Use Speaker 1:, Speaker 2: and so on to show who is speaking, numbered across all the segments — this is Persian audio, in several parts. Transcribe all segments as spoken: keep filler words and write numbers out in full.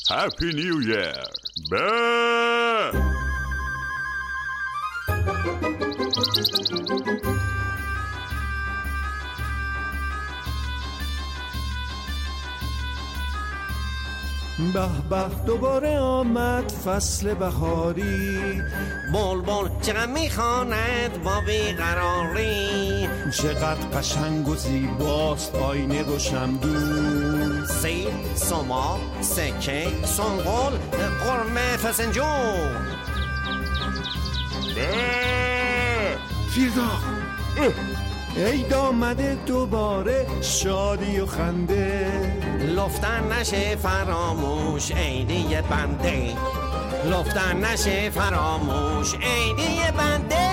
Speaker 1: هپی نیو ایر. به
Speaker 2: به به دوباره آمد فصل بهاری،
Speaker 3: بلبل چقدر میخواند با بیقراری،
Speaker 2: چقدر قشنگ و زیباست آینه و شمدون،
Speaker 3: سیب، سما، سکه، سنگل، قرمه، فسنجون.
Speaker 2: فیردا عید آمده دوباره، شادی و خنده،
Speaker 3: لفتن نشه فراموش عیدی بنده، لفتن نشه فراموش عیدی بنده.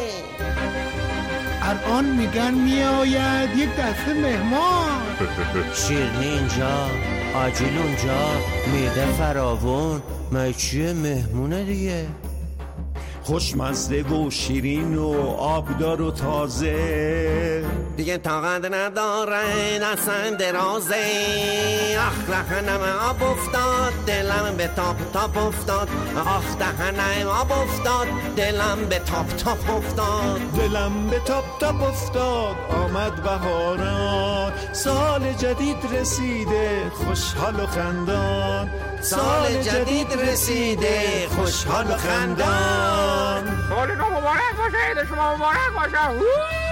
Speaker 4: الان میگن میآید یک دسته مهمان،
Speaker 3: شیرینی اینجا، آجیل اونجا، میده فراوون، ما چیه مهمونه دیگه.
Speaker 2: خوشمزه و شیرین و آبدار و تازه،
Speaker 3: دیگه طاقت نداره دستم درازه. آخ دهنم آب افتاد دلم به تاپ تاپ افتاد، آخ دهنم آب افتاد دلم به تاپ تاپ افتاد،
Speaker 2: دلم به تاپ تاپ افتاد. آمد بهاران، سال جدید رسیده، خوشحال و خندان،
Speaker 3: سال جدید رسیده خوشحال و خندان.
Speaker 5: سال نو مبارک باشه، عید شما مبارک باشه.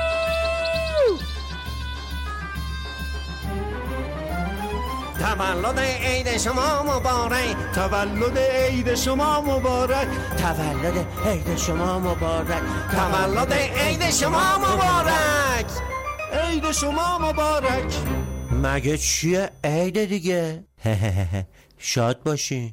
Speaker 3: تولد عید شما مبارک،
Speaker 2: تولد عید شما مبارک،
Speaker 3: تولد عید شما مبارک، تولد عید شما مبارک،
Speaker 2: عید شما مبارک.
Speaker 3: مگه چیه عید دیگه؟ شاد باشین.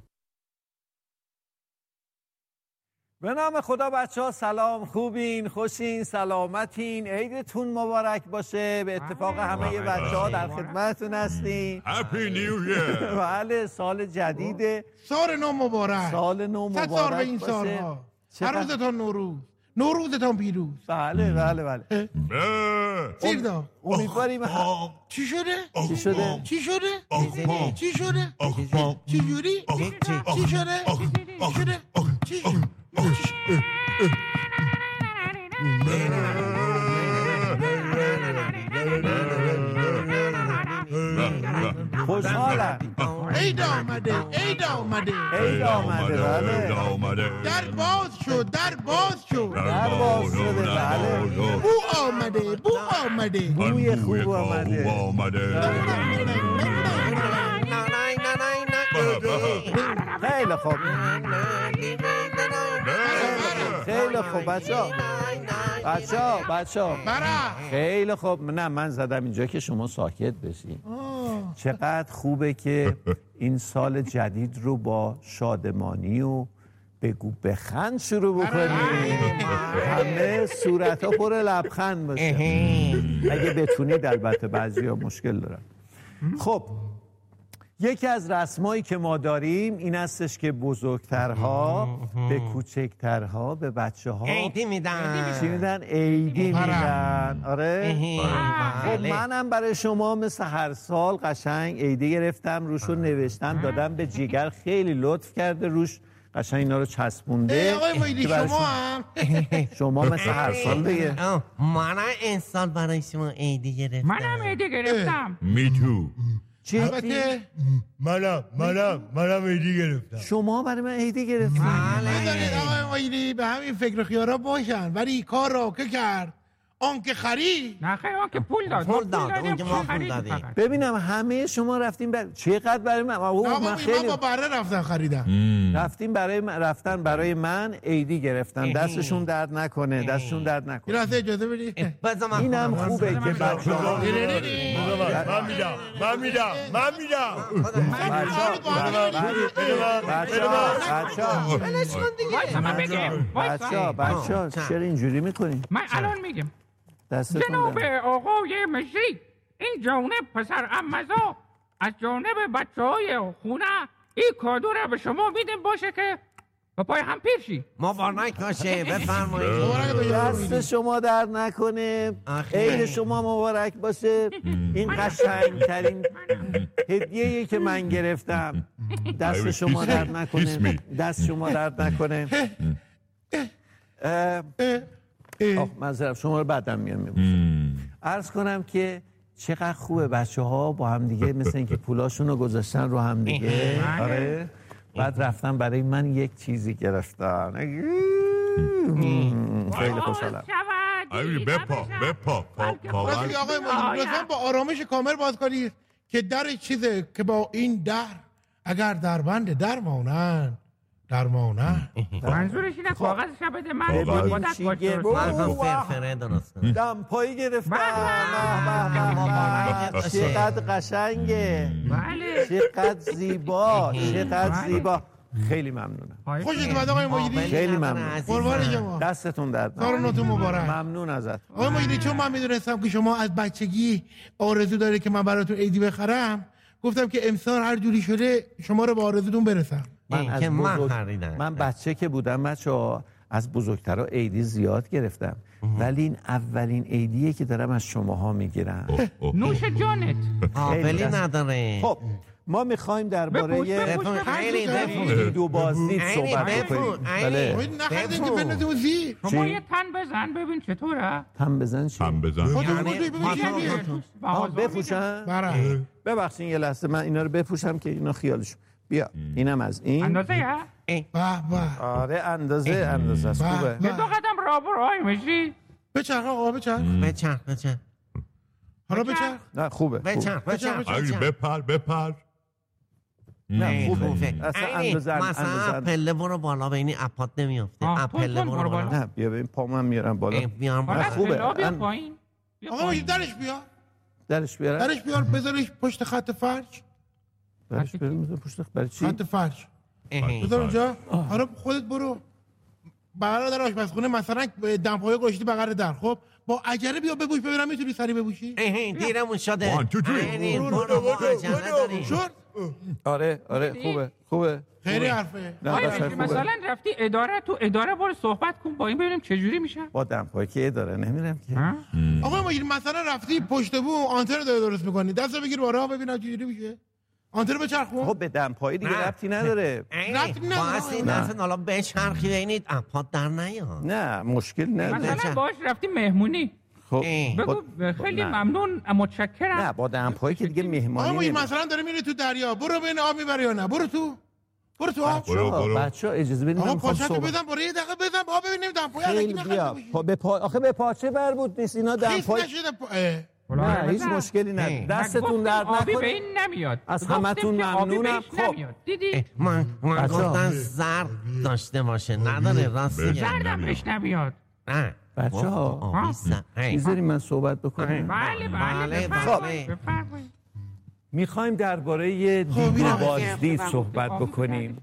Speaker 6: به نام خدا بچه ها سلام، خوبین، خوشین، سلامتین، عیدتون مبارک باشه. به اتفاق همه بچه ها در خدمتتون هستیم.
Speaker 1: هپی نیو ایر.
Speaker 6: بله سال جدیده،
Speaker 4: سال نو مبارک،
Speaker 6: سال نو
Speaker 4: صد سال به
Speaker 6: مبارک
Speaker 4: این
Speaker 6: باشه.
Speaker 4: سالها، هر روزتان نوروز، نوروزتان پیروز.
Speaker 6: بله بله بله.
Speaker 4: فیردا
Speaker 6: امیدواریم.
Speaker 4: چی شده؟
Speaker 6: چی شده؟
Speaker 4: چی شده؟ چی شده؟ چی جوری؟ چی شده؟ چی شده؟ چی شده؟
Speaker 6: خوشحالم.
Speaker 4: عید آمده، عید آمده،
Speaker 6: عید آمده. بله
Speaker 4: در باز شد، در باز شد،
Speaker 6: در باز شده. بله
Speaker 4: بو آمده، بو آمده،
Speaker 6: بوی خوب آمده. خیلی خوب، خیلی خوب بچه ها بچه ها بچه ها خیلی خوب. نه من زدم اینجا که شما ساکت بشین. چقدر خوبه که این سال جدید رو با شادمانی و بگو بخند شروع بکنیم، همه صورت ها پر لبخند باشه. اگه بتونید، البته بعضی ها مشکل دارن. خب یکی از رسمایی که ما داریم این هستش که بزرگترها به کوچکترها، به بچه ها
Speaker 3: عیدی میدن.
Speaker 6: چی میدن؟ عیدی میدن. آره خب منم برای شما مثل هر سال قشنگ عیدی گرفتم، روش رو نوشتم دادم به جیگر، خیلی لطف کرده روش قشنگ اینا رو چسبونده.
Speaker 4: آقای مایدی شما هم
Speaker 6: شما مثل هر سال دیگه.
Speaker 3: منم این سال برای شما عیدی گرفتم.
Speaker 5: منم عیدی گرفتم.
Speaker 1: می تو.
Speaker 6: چی؟
Speaker 4: البته
Speaker 7: منم منم منم عیدی گرفتم.
Speaker 6: شما برای من عیدی گرفتید؟
Speaker 4: بذارید آقای مایدی به همین فکر و خیارا باشن، ولی کار را که کرد آن که خرید.
Speaker 5: نه خیلی آن که پول داد.
Speaker 3: پول داد، اون که ما پول دادیم.
Speaker 6: ببینم همه شما رفتیم بر... چقدر برای من؟ اوه من خیلی
Speaker 4: با بره رفتن خریدم.
Speaker 6: رفتیم برای من... رفتن برای من عیدی گرفتن. دستشون درد نکنه، دستشون درد نکنه.
Speaker 4: این اجازه بدید.
Speaker 6: اینم خوبه که بچه‌ها
Speaker 7: من میدم من میدم من میدم
Speaker 6: بچه‌ها بچه‌ها بچه‌ها چرا اینجوری میکنین؟
Speaker 5: من الان میگم.
Speaker 6: دستتون
Speaker 5: جناب
Speaker 6: درد.
Speaker 5: آقای مشری، این جانب پسر عمزا از جانب بچه های خونه این کادو را به شما میدیم باشه که به پای هم پیرشی.
Speaker 3: مبارک باشه. بفرمایید.
Speaker 6: دست شما در نکنه، عید شما مبارک باشه. این قشنگترین هدیه‌ای که من گرفتم. دست شما درد نکنه، دست شما درد نکنه. آخ معذرت، شما رو بعدم میام میبوسم. عرض کنم که چقدر خوبه بچه ها با هم دیگه مثل اینکه پولاشون رو گذاشتن رو هم دیگه. آره بعد رفتن برای من یک چیزی گرفتن. خیلی خوشحالم.
Speaker 1: آقای بپا بپا پا پا
Speaker 4: آقای ما لطفاً با آرامش کامل باز کنید که در چیزه که با این در اگر در بند در مانن در مانن.
Speaker 5: منظورش اینه کاغذ شبده من بودت باشه.
Speaker 3: من فرفره درست کنم.
Speaker 6: دمپایی گرفتم. چقدر قشنگه.
Speaker 5: بله.
Speaker 6: چقدر زیبا. چقدر زیبا. خیلی ممنونم.
Speaker 4: خوشت اومد آقای مجیدی؟
Speaker 6: خیلی ممنون.
Speaker 4: قربان شما.
Speaker 6: دستتون درد
Speaker 4: کار نوتون مبارک.
Speaker 6: ممنون ازت.
Speaker 4: آقای مجیدی چون من میدونستم که شما از بچگی آرزو دارید که من براتون عیدی بخرم، گفتم که امسال هر جوری شده شما رو به آرزوتون برسم.
Speaker 6: من از بزرگ... من بچه که بودم بچه‌ها از بزرگترها عیدی زیاد گرفتم، ولی این اولین عیدیه که دارم از شماها میگیرم.
Speaker 5: نوش جانت.
Speaker 3: ولی نداره.
Speaker 6: خب ما میخوایم درباره دید و بازدید صحبت کنیم.
Speaker 3: بله.
Speaker 4: نخواهید که بندازیم زیر.
Speaker 5: شما یه تن بزن ببین چطوره.
Speaker 6: تن بزن چی؟
Speaker 1: تن بزن.
Speaker 6: بپوشن؟
Speaker 4: بله.
Speaker 6: ببخشین یه لحظه من اینا رو بپوشم که اینا خیالشون. بیا اینم از این.
Speaker 5: اندازه ها؟
Speaker 4: به به.
Speaker 6: آره اندازه اندازه است. خوبه.
Speaker 5: یه دو قدم راه برو آی میشی.
Speaker 4: بچرخ آقا بچرخ.
Speaker 3: بچرخ بچرخ.
Speaker 4: حالا بچرخ.
Speaker 6: نه خوبه.
Speaker 3: بچرخ بچرخ.
Speaker 1: آقای بپر بپر.
Speaker 6: نه خوبه. اصلا اندازه
Speaker 3: مثلا پله برو بالا ببینی اپات نمیافته. پله برو بالا.
Speaker 6: نه بیا ببین پا من میارم بالا.
Speaker 3: بیارم
Speaker 6: خوبه.
Speaker 5: بیا پایین.
Speaker 4: آقا مجید درش بیار.
Speaker 6: درش بیار.
Speaker 4: درش بیار بذارش پشت خط فرش.
Speaker 6: درش بیار بذار پشت برای چی؟
Speaker 4: خط فرش. بذار اونجا. آره خودت برو. بغل در آشپزخونه مثلا دمپایی گوشتی بغل در. خب با عجله بیا ببوش ببینم میتونی سری ببوشی؟
Speaker 3: دیرمون شده.
Speaker 1: وان تو تری.
Speaker 3: برو با عجله داری.
Speaker 4: شد؟
Speaker 6: آره آره خوبه خوبه.
Speaker 4: خیلی حرفه.
Speaker 5: مثلا رفتی اداره تو اداره برو صحبت کن با این ببینیم چه جوری میشه.
Speaker 6: با دمپایی که اداره نمیرم که.
Speaker 4: آقا مجید مثلا رفتی پشت بوم آنتن داره درست می‌کنی. دستو بگیر بالا ببینم چه جوری میشه. آنتن بچرخون.
Speaker 6: خب به دمپایی دیگه ربطی نداره.
Speaker 4: ربطی نداره.
Speaker 3: واسه این دفعه حالا بچرخی ببینید اپات در نیاد.
Speaker 6: نه مشکل نداره.
Speaker 5: مثلا باش رفتی مهمونی.
Speaker 6: خب
Speaker 5: بگو خیلی ممنون متشکرم.
Speaker 6: نه با دمپایی که دیگه مهمانی.
Speaker 4: آقا مجید مثلا داره میره تو دریا، برو ببین آب میبره یا نه. برو تو. برو تو آب.
Speaker 1: برو برو.
Speaker 6: بچه‌ها اجازه بدید من
Speaker 4: می‌خوام صحبت. بزن برو یه دقیقه بزن با ببینیم دمپایی الکی
Speaker 6: بیا. به پا آخه به پاچه بربود نیست اینا دمپایی. نه هیچ مشکلی نداره. دستتون درد نکنه.
Speaker 5: به این نمیاد.
Speaker 6: از همتون ممنونم. خب
Speaker 5: دیدی؟
Speaker 3: من من گفتم زرد داشته باشه. نداره راست میگه.
Speaker 5: زردم بهش نمیاد.
Speaker 3: نه.
Speaker 6: بچه‌ها میذاریم من صحبت بکنم.
Speaker 5: بله بله بفرمایید.
Speaker 6: میخوایم درباره دید و بازدید صحبت بکنیم.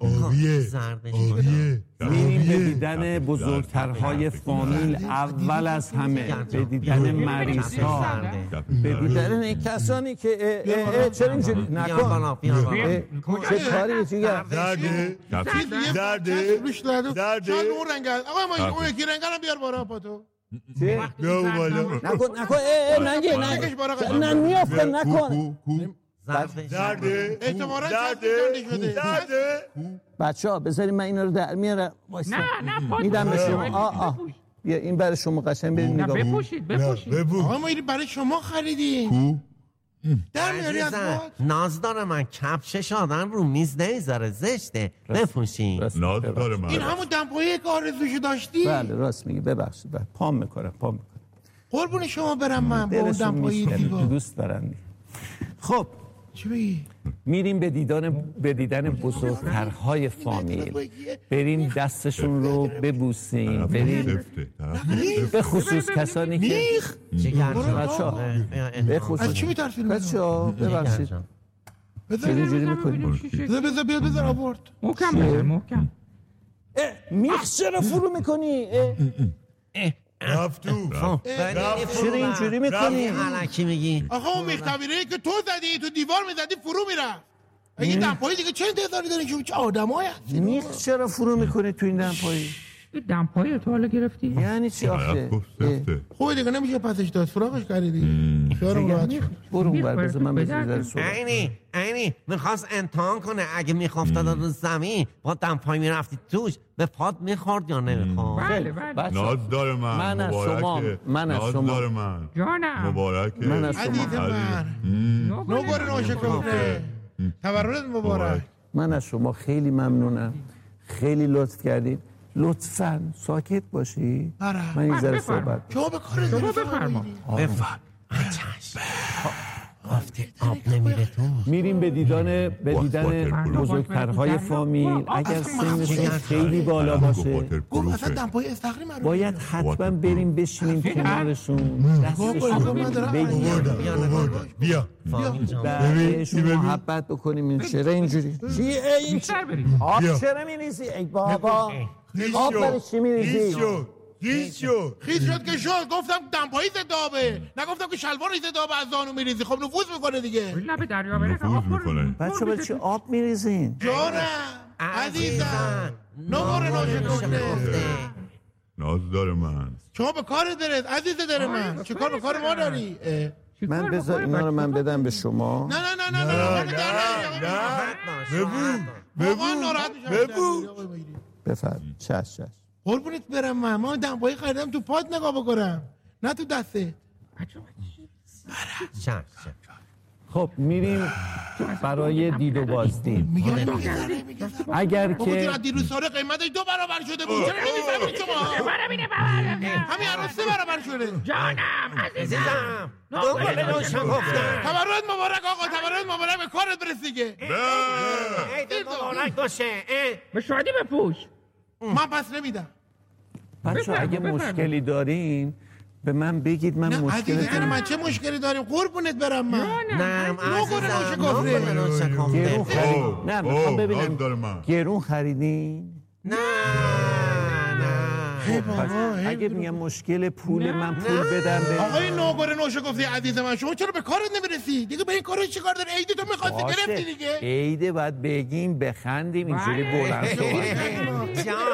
Speaker 6: میریم به دیدن بزرگترهای فامیل اول از همه، به دیدن مریض‌ها، به دیدن کسانی که چرا اینجوری نکن چه کاری چیه
Speaker 1: درده درده درده
Speaker 4: اون رنگ آقا ما اون یکی رنگ رو بیار بالا پاتو
Speaker 1: بیا بالا
Speaker 6: نکن نکن نگه نگه نه میافته نکن
Speaker 1: درده
Speaker 4: احتمالاً
Speaker 1: درده درده
Speaker 6: بچه ها بذاریم من اینا رو در میارم.
Speaker 5: نه نه
Speaker 6: میدم به شما. آه آه بیا این برای شما قشنگ بریم نگاه
Speaker 5: کنید. بپوشید بپوشید.
Speaker 4: آقا ما این برای شما خریدیم. در میاری از باد.
Speaker 3: ناز داره من کفشش آدم رو میز نمیذاره زشته. بپوشین.
Speaker 1: ناز داره من.
Speaker 4: این همون دمپایی که آرزوشو داشتی؟
Speaker 6: بله راست میگی ببخشید. پام میکنم پام میکنم.
Speaker 4: قربون شما برم من با اون دمپایی دیگه.
Speaker 6: دوست دارم. خب
Speaker 4: چی بگی؟
Speaker 6: میریم به دیدن به دیدن بزرگترهای فامیل، بریم دستشون رو ببوسیم، بریم به خصوص کسانی که بچه‌ها به خصوص
Speaker 4: از چی میترسید
Speaker 6: بچه‌ها ببخشید اینجوری میکنیم
Speaker 4: بذار بذار بذار بذار آورد
Speaker 5: محکم بذار محکم
Speaker 6: میخ چرا فرو میکنی
Speaker 1: رفتو
Speaker 6: چرا اینجوری میکنی
Speaker 3: علکی میگی
Speaker 4: آقا اون میختبیره که تو زدی تو دیوار میزدی فرو میرفت. این دمپایی دیگه چه انتظاری داری که چه آدمایی هستی؟
Speaker 6: میخ چرا فرو میکنی تو این دمپایی
Speaker 5: این دمپایی تو حالا گرفتی؟
Speaker 6: یعنی چی آخه؟
Speaker 4: خوبه دیگه نمیشه پسش داد سراغش کردی خیارم راحت شد
Speaker 6: برو اون بر بذار من بذار صبح
Speaker 3: اینی اینی میخواست امتحان کنه اگه میخوافتاد رو زمین با دمپایی میرفتی توش به پاد میخورد یا نمیخورد.
Speaker 5: بله بله
Speaker 1: ناز داره من
Speaker 6: من از شما من از شما
Speaker 1: ناز داره من
Speaker 5: جانم
Speaker 1: مبارکه
Speaker 6: من از شما
Speaker 4: عزیز من نوگره نوشکفته تولدت مبارک.
Speaker 6: من از شما خیلی ممنونم، خیلی لطف کردید. لطفاً ساکت باشی.
Speaker 4: آره.
Speaker 6: من این ذره صحبت
Speaker 4: شما به کار
Speaker 5: شما
Speaker 4: دارید
Speaker 5: بفرما
Speaker 3: بفرم چشم گفتی آب نمیره تو.
Speaker 6: میریم به دیدن به دیدن بزرگترهای فامیل. اگر سنشون خیلی بالا باشه
Speaker 4: گفت اصلا دمپایی استخری من
Speaker 6: باید حتما بریم بشینیم کنارشون، دستشون بگیریم،
Speaker 1: بیا
Speaker 6: بهشون محبت بکنیم. این چرا اینجوری؟ چیه این؟
Speaker 5: بیشتر بریم.
Speaker 6: آب چرا میریزی؟ ای بابا آب برای چی میریزی؟
Speaker 1: خیز شد
Speaker 4: خیز شد که شد. گفتم دمپایی زدابه نگفتم که شلوار زدابه از زانو میریزی. خب نفوذ میکنه دیگه.
Speaker 5: لب دریا بره که
Speaker 1: نفوذ
Speaker 5: آب
Speaker 1: میکنه.
Speaker 6: بچه برای چی آب میریزین؟
Speaker 4: جانم عزیزم نوگره نوشکفته
Speaker 1: ناز داره من
Speaker 4: شما به کار دارید عزیز داره من. چه کار به کار ما داری؟
Speaker 6: من بذار اینا رو من بدم به شما.
Speaker 4: نه نه نه نه نه
Speaker 1: ببو ببو ببو
Speaker 6: بفرم چش چش
Speaker 4: قربونت برم من. ما دمپایی خریدم تو پات نگاه بکنم نه تو دسته.
Speaker 3: چشم
Speaker 6: خب میریم برای دید و بازدید.
Speaker 4: میگه میگه
Speaker 6: اگر
Speaker 4: که
Speaker 6: که
Speaker 4: دیروز سال قیمتش دو برابر شده بود. چرا نمیفهمید شما؟
Speaker 5: برامینه بابا
Speaker 4: همین الان سه برابر شده.
Speaker 5: جانم عزیزم
Speaker 3: نوگره نوشکفته
Speaker 4: تولد مبارک آقا. تولد مبارک. به کارت برس دیگه.
Speaker 3: عید مبارک باشه.
Speaker 5: به شادی بپوش.
Speaker 4: من پس نمیدم.
Speaker 6: بچه اگه مشکلی دارین به من بگید. من
Speaker 4: نه
Speaker 6: مشکلی
Speaker 4: عزیزم
Speaker 6: دارم.
Speaker 4: من چه مشکلی داریم قربونت برم من.
Speaker 3: نه
Speaker 4: نوگره
Speaker 3: عزیزم
Speaker 4: نوشکفته.
Speaker 3: نوگره نوشکفته.
Speaker 6: گرون خرید نه میخوام
Speaker 1: ناز داره
Speaker 6: ببینم
Speaker 1: من.
Speaker 6: گرون خریدین؟
Speaker 3: نه
Speaker 4: ای
Speaker 6: پس
Speaker 4: بابا
Speaker 6: اگه میگم مشکل پول من پول بدم به
Speaker 4: آقای نوگره نوشکفته عزیز من شما چرا به کارت نمیرسی؟ دیگه به این کارا چیکار داری؟ عید تو می‌خواستی گرفتی دیگه.
Speaker 6: عیده باید بگیم بخندیم اینجوری بلند صحبت.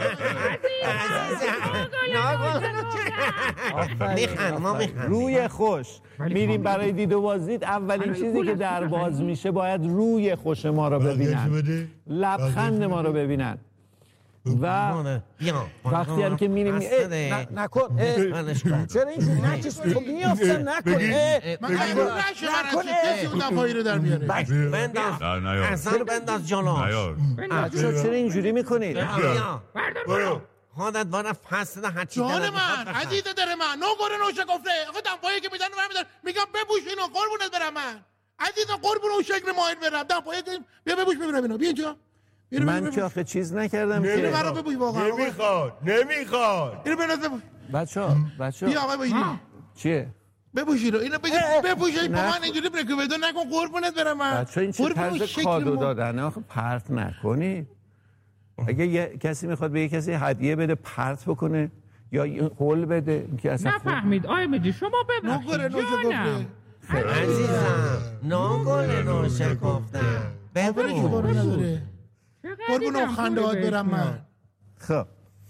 Speaker 3: میخند ما میخند.
Speaker 6: روی خوش میریم برای دید و بازدید. اولین چیزی که در باز میشه باید روی خوش ما رو ببینن، لبخند ما رو ببینن. و وقتی هم که میریم نکن چرا اینجوری نکش خب میافتم نکن
Speaker 4: من قبول نشه من از کسی اون دمپایی رو در میاره.
Speaker 3: بنداز اصلا بنداز جلو.
Speaker 6: بچه چرا اینجوری میکنید؟
Speaker 5: بردار برو.
Speaker 3: خودت باره فصل هرچی
Speaker 4: جان
Speaker 3: دلت میخواد
Speaker 4: من
Speaker 3: بخر.
Speaker 4: عزیز داره من نوگره نوشکفته. آقا دمپایی که میدن و میدن میگم بپوش اینو قربونت برم من. عزیزم قربون اون شکل ماهر برم. دمپایی که بیا بپوش ببینم اینو. بیا اینجا.
Speaker 6: من که آخه چیز نکردم
Speaker 4: اینو
Speaker 6: که.
Speaker 4: برا بپوش واقعا.
Speaker 1: نمیخواد نمیخواد
Speaker 4: اینو بناز بپوش.
Speaker 6: بچه‌ها بچه‌ها
Speaker 4: بیا آقا بگیری.
Speaker 6: چیه؟
Speaker 4: بپوش اینو. اینو بگیر بپوش با من اینجوری برکو بدون نکن قربونت برم من.
Speaker 6: بچه‌ها این چه طرز کادو دادنه آخه پرت نکنی. اگه یه کسی میخواد به یه کسی هدیه بده پرت بکنه یا قول بده که اصلا
Speaker 5: نفهمید آی میدی شما
Speaker 4: نوگره
Speaker 5: ببخشید
Speaker 4: نوشکفته.
Speaker 3: عزیزم نوگره نوشکفته.
Speaker 4: ببین چه بارو نداره. قربون اون خندهات برم من.
Speaker 6: خب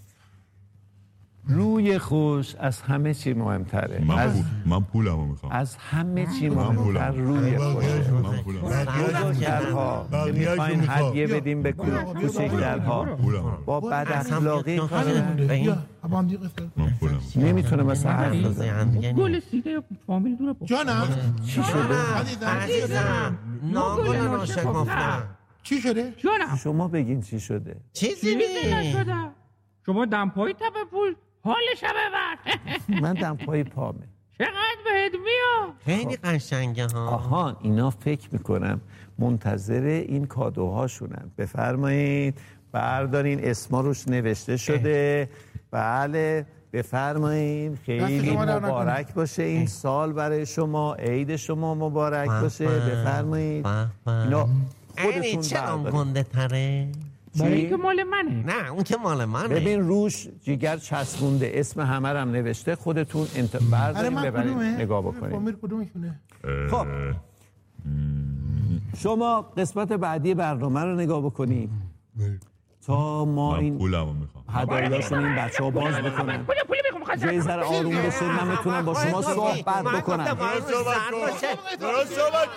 Speaker 6: روی خوش از همه چی مهمتره.
Speaker 1: من
Speaker 6: از
Speaker 1: پول من پولمو میخوام.
Speaker 6: از همه چی
Speaker 1: من
Speaker 6: مهمتر
Speaker 1: پولم
Speaker 6: روی خوشه.
Speaker 1: من پولم
Speaker 6: بزرگترها که
Speaker 1: بقیه‌شو
Speaker 6: میخواین
Speaker 1: میخوام.
Speaker 6: هدیه بدیم به کوچکترها
Speaker 1: پولم
Speaker 6: با بد اخلاقی کار
Speaker 4: بیا با هم دیگه قصه.
Speaker 1: من پولم
Speaker 6: نمیتونه مثلا حرف بزنه.
Speaker 5: گل سیده فامیل دوره بود.
Speaker 4: جانم
Speaker 6: چی شده؟
Speaker 3: عزیزم نوگره نوشکفته.
Speaker 4: چی شده؟
Speaker 5: جانم
Speaker 6: شما بگین چی شده؟
Speaker 3: چیزی
Speaker 5: چیزی
Speaker 3: نیست.
Speaker 5: نشده. شما دمپایی تپه پول حالش ببر.
Speaker 6: من دمپایی پامه.
Speaker 5: چقدر بهت میاد.
Speaker 3: خیلی قشنگه ها.
Speaker 6: آها اینا فکر میکنم منتظر این کادوهاشونن. بفرمایید بردارین اسما روش نوشته شده. بله بفرمایید خیلی مبارک باشه این سال برای شما. عید شما مبارک باشه. بفرمایید اینا
Speaker 3: اینی
Speaker 6: خودتون
Speaker 3: چرا
Speaker 6: بردارین.
Speaker 3: گنده تره؟
Speaker 5: برای اینکه مال منه.
Speaker 3: نه اون که مال منه.
Speaker 6: ببین روش جیگر چسبونده اسم همه رو هم نوشته. خودتون انت...
Speaker 4: آره
Speaker 6: بردارین
Speaker 4: من
Speaker 6: ببرین
Speaker 4: کدومه؟
Speaker 6: نگاه بکنید.
Speaker 4: فامیل کدومشونه؟
Speaker 6: خب شما قسمت بعدی برنامه رو نگاه بکنید. تا ما
Speaker 1: من
Speaker 6: این
Speaker 1: پولمو میخوام.
Speaker 6: هدایاشون این بچه ها باز بکنن
Speaker 5: پولی پولی میخوام
Speaker 6: یه ذره آروم بشه من میتونم با شما صحبت بکنم.
Speaker 1: درست صحبت کن درست صحبت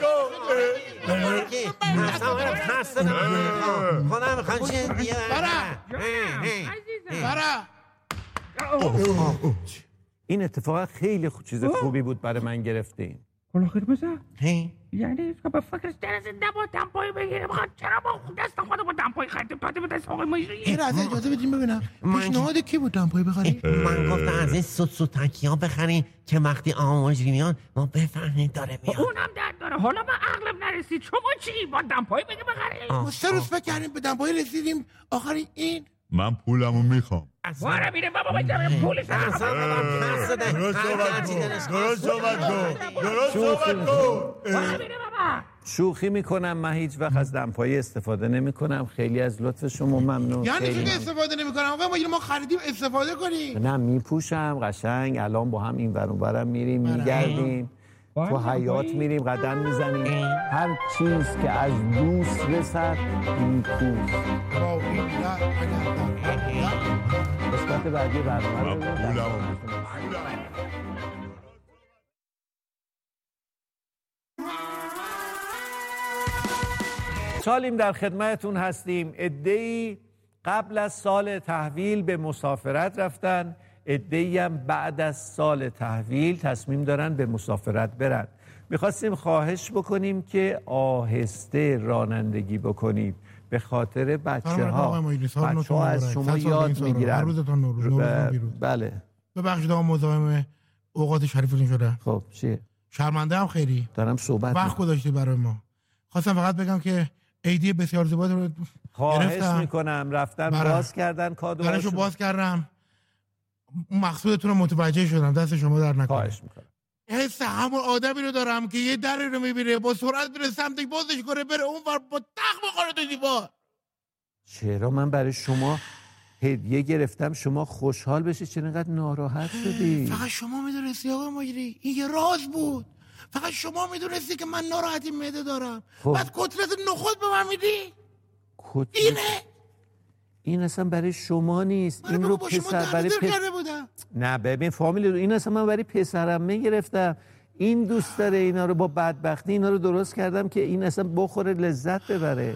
Speaker 1: کن.
Speaker 3: خودم میخوام چیز دیگه
Speaker 4: برا
Speaker 6: این اتفاقا خیلی چیز خوبی بود برای من گرفتین.
Speaker 5: کلاه قرمزه؟ یعنی به فکرش درست نبا دمپایی بگیره بخواد چرا با دست خودم با دمپایی خریدیم پاده به دست آقای مجری.
Speaker 4: این از اجازه بدیم ببینم پیشنهاد کی بود دمپایی بخری؟
Speaker 3: من گفتم از این سوت سوتکی ها بخریم که وقتی آقا مجری میان ما بفهمیم داره میاد.
Speaker 5: اونم درد داره. حالا من عقلم نرسید شما چی با دمپایی بگی بخریم؟
Speaker 4: ما سه روز فکر کردیم به دمپایی رسیدیم آخری این
Speaker 1: من پولمو میخوام.
Speaker 5: واره میره بابا باید پولی سر
Speaker 1: درست صحبت کن درست صحبت کن درست صحبت کن.
Speaker 5: واره میره بابا.
Speaker 6: شوخی میکنم من هیچ وقت از دمپایی استفاده نمیکنم. خیلی از لطف شما ممنون.
Speaker 4: یعنی چی استفاده نمیکنم آقا ما ما خریدیم استفاده کنیم.
Speaker 6: نه میپوشم قشنگ الان با هم این ور اون ورم میریم میگردیم تو حیات میریم قدم میزنیم هر چیز که از دوست رسد نیکوست. قسمت بعدی برنامه
Speaker 1: من پولمو میخوام.
Speaker 6: سالیم در خدمتتون هستیم. عده‌ای قبل از سال تحویل به مسافرت رفتن، عده‌ای هم بعد از سال تحویل تصمیم دارن به مسافرت برن. میخواستیم خواهش بکنیم که آهسته رانندگی بکنید به خاطر بچه ها. بچه ها از شما یاد میگیرن.
Speaker 4: روزتون نوروز نوروز پیروز.
Speaker 6: بله
Speaker 4: ببخشید آقا مزاحم اوقات شریفتون شده.
Speaker 6: خب چیه؟
Speaker 4: شرمنده هم خیلی
Speaker 6: دارم صحبت
Speaker 4: وقت گذاشتی برای ما. خواستم فقط بگم که عیدی بسیار زیبا رو
Speaker 6: خواهش میکنم. رفتن باز کردن کادو
Speaker 4: براشو باز کردم. اون مقصودتون رو متوجه شدم. دست شما در نکنه.
Speaker 6: خواهش میکنم.
Speaker 4: حس همون آدمی رو دارم که یه دری رو میبینه با سرعت میره سمتش بازش کنه بره اون ور با تخ بخوره تو دیوار.
Speaker 6: چرا من برای شما هدیه گرفتم شما خوشحال بشی چرا اینقدر ناراحت شدی؟
Speaker 4: فقط شما میدونستی آقا مجری این یه راز بود. فقط شما میدونستی که من ناراحتی معده دارم.
Speaker 6: خب.
Speaker 4: بعد کتلت نخود به من میدی؟
Speaker 6: کتلت...
Speaker 4: اینه
Speaker 6: این اصلا برای شما نیست. این رو پسر برای پسر نه ببین فامیلی این اصلا من برای پسرم میگرفتم. این دوست داره اینا رو با بدبختی اینا رو درست کردم که این اصلا بخوره لذت ببره.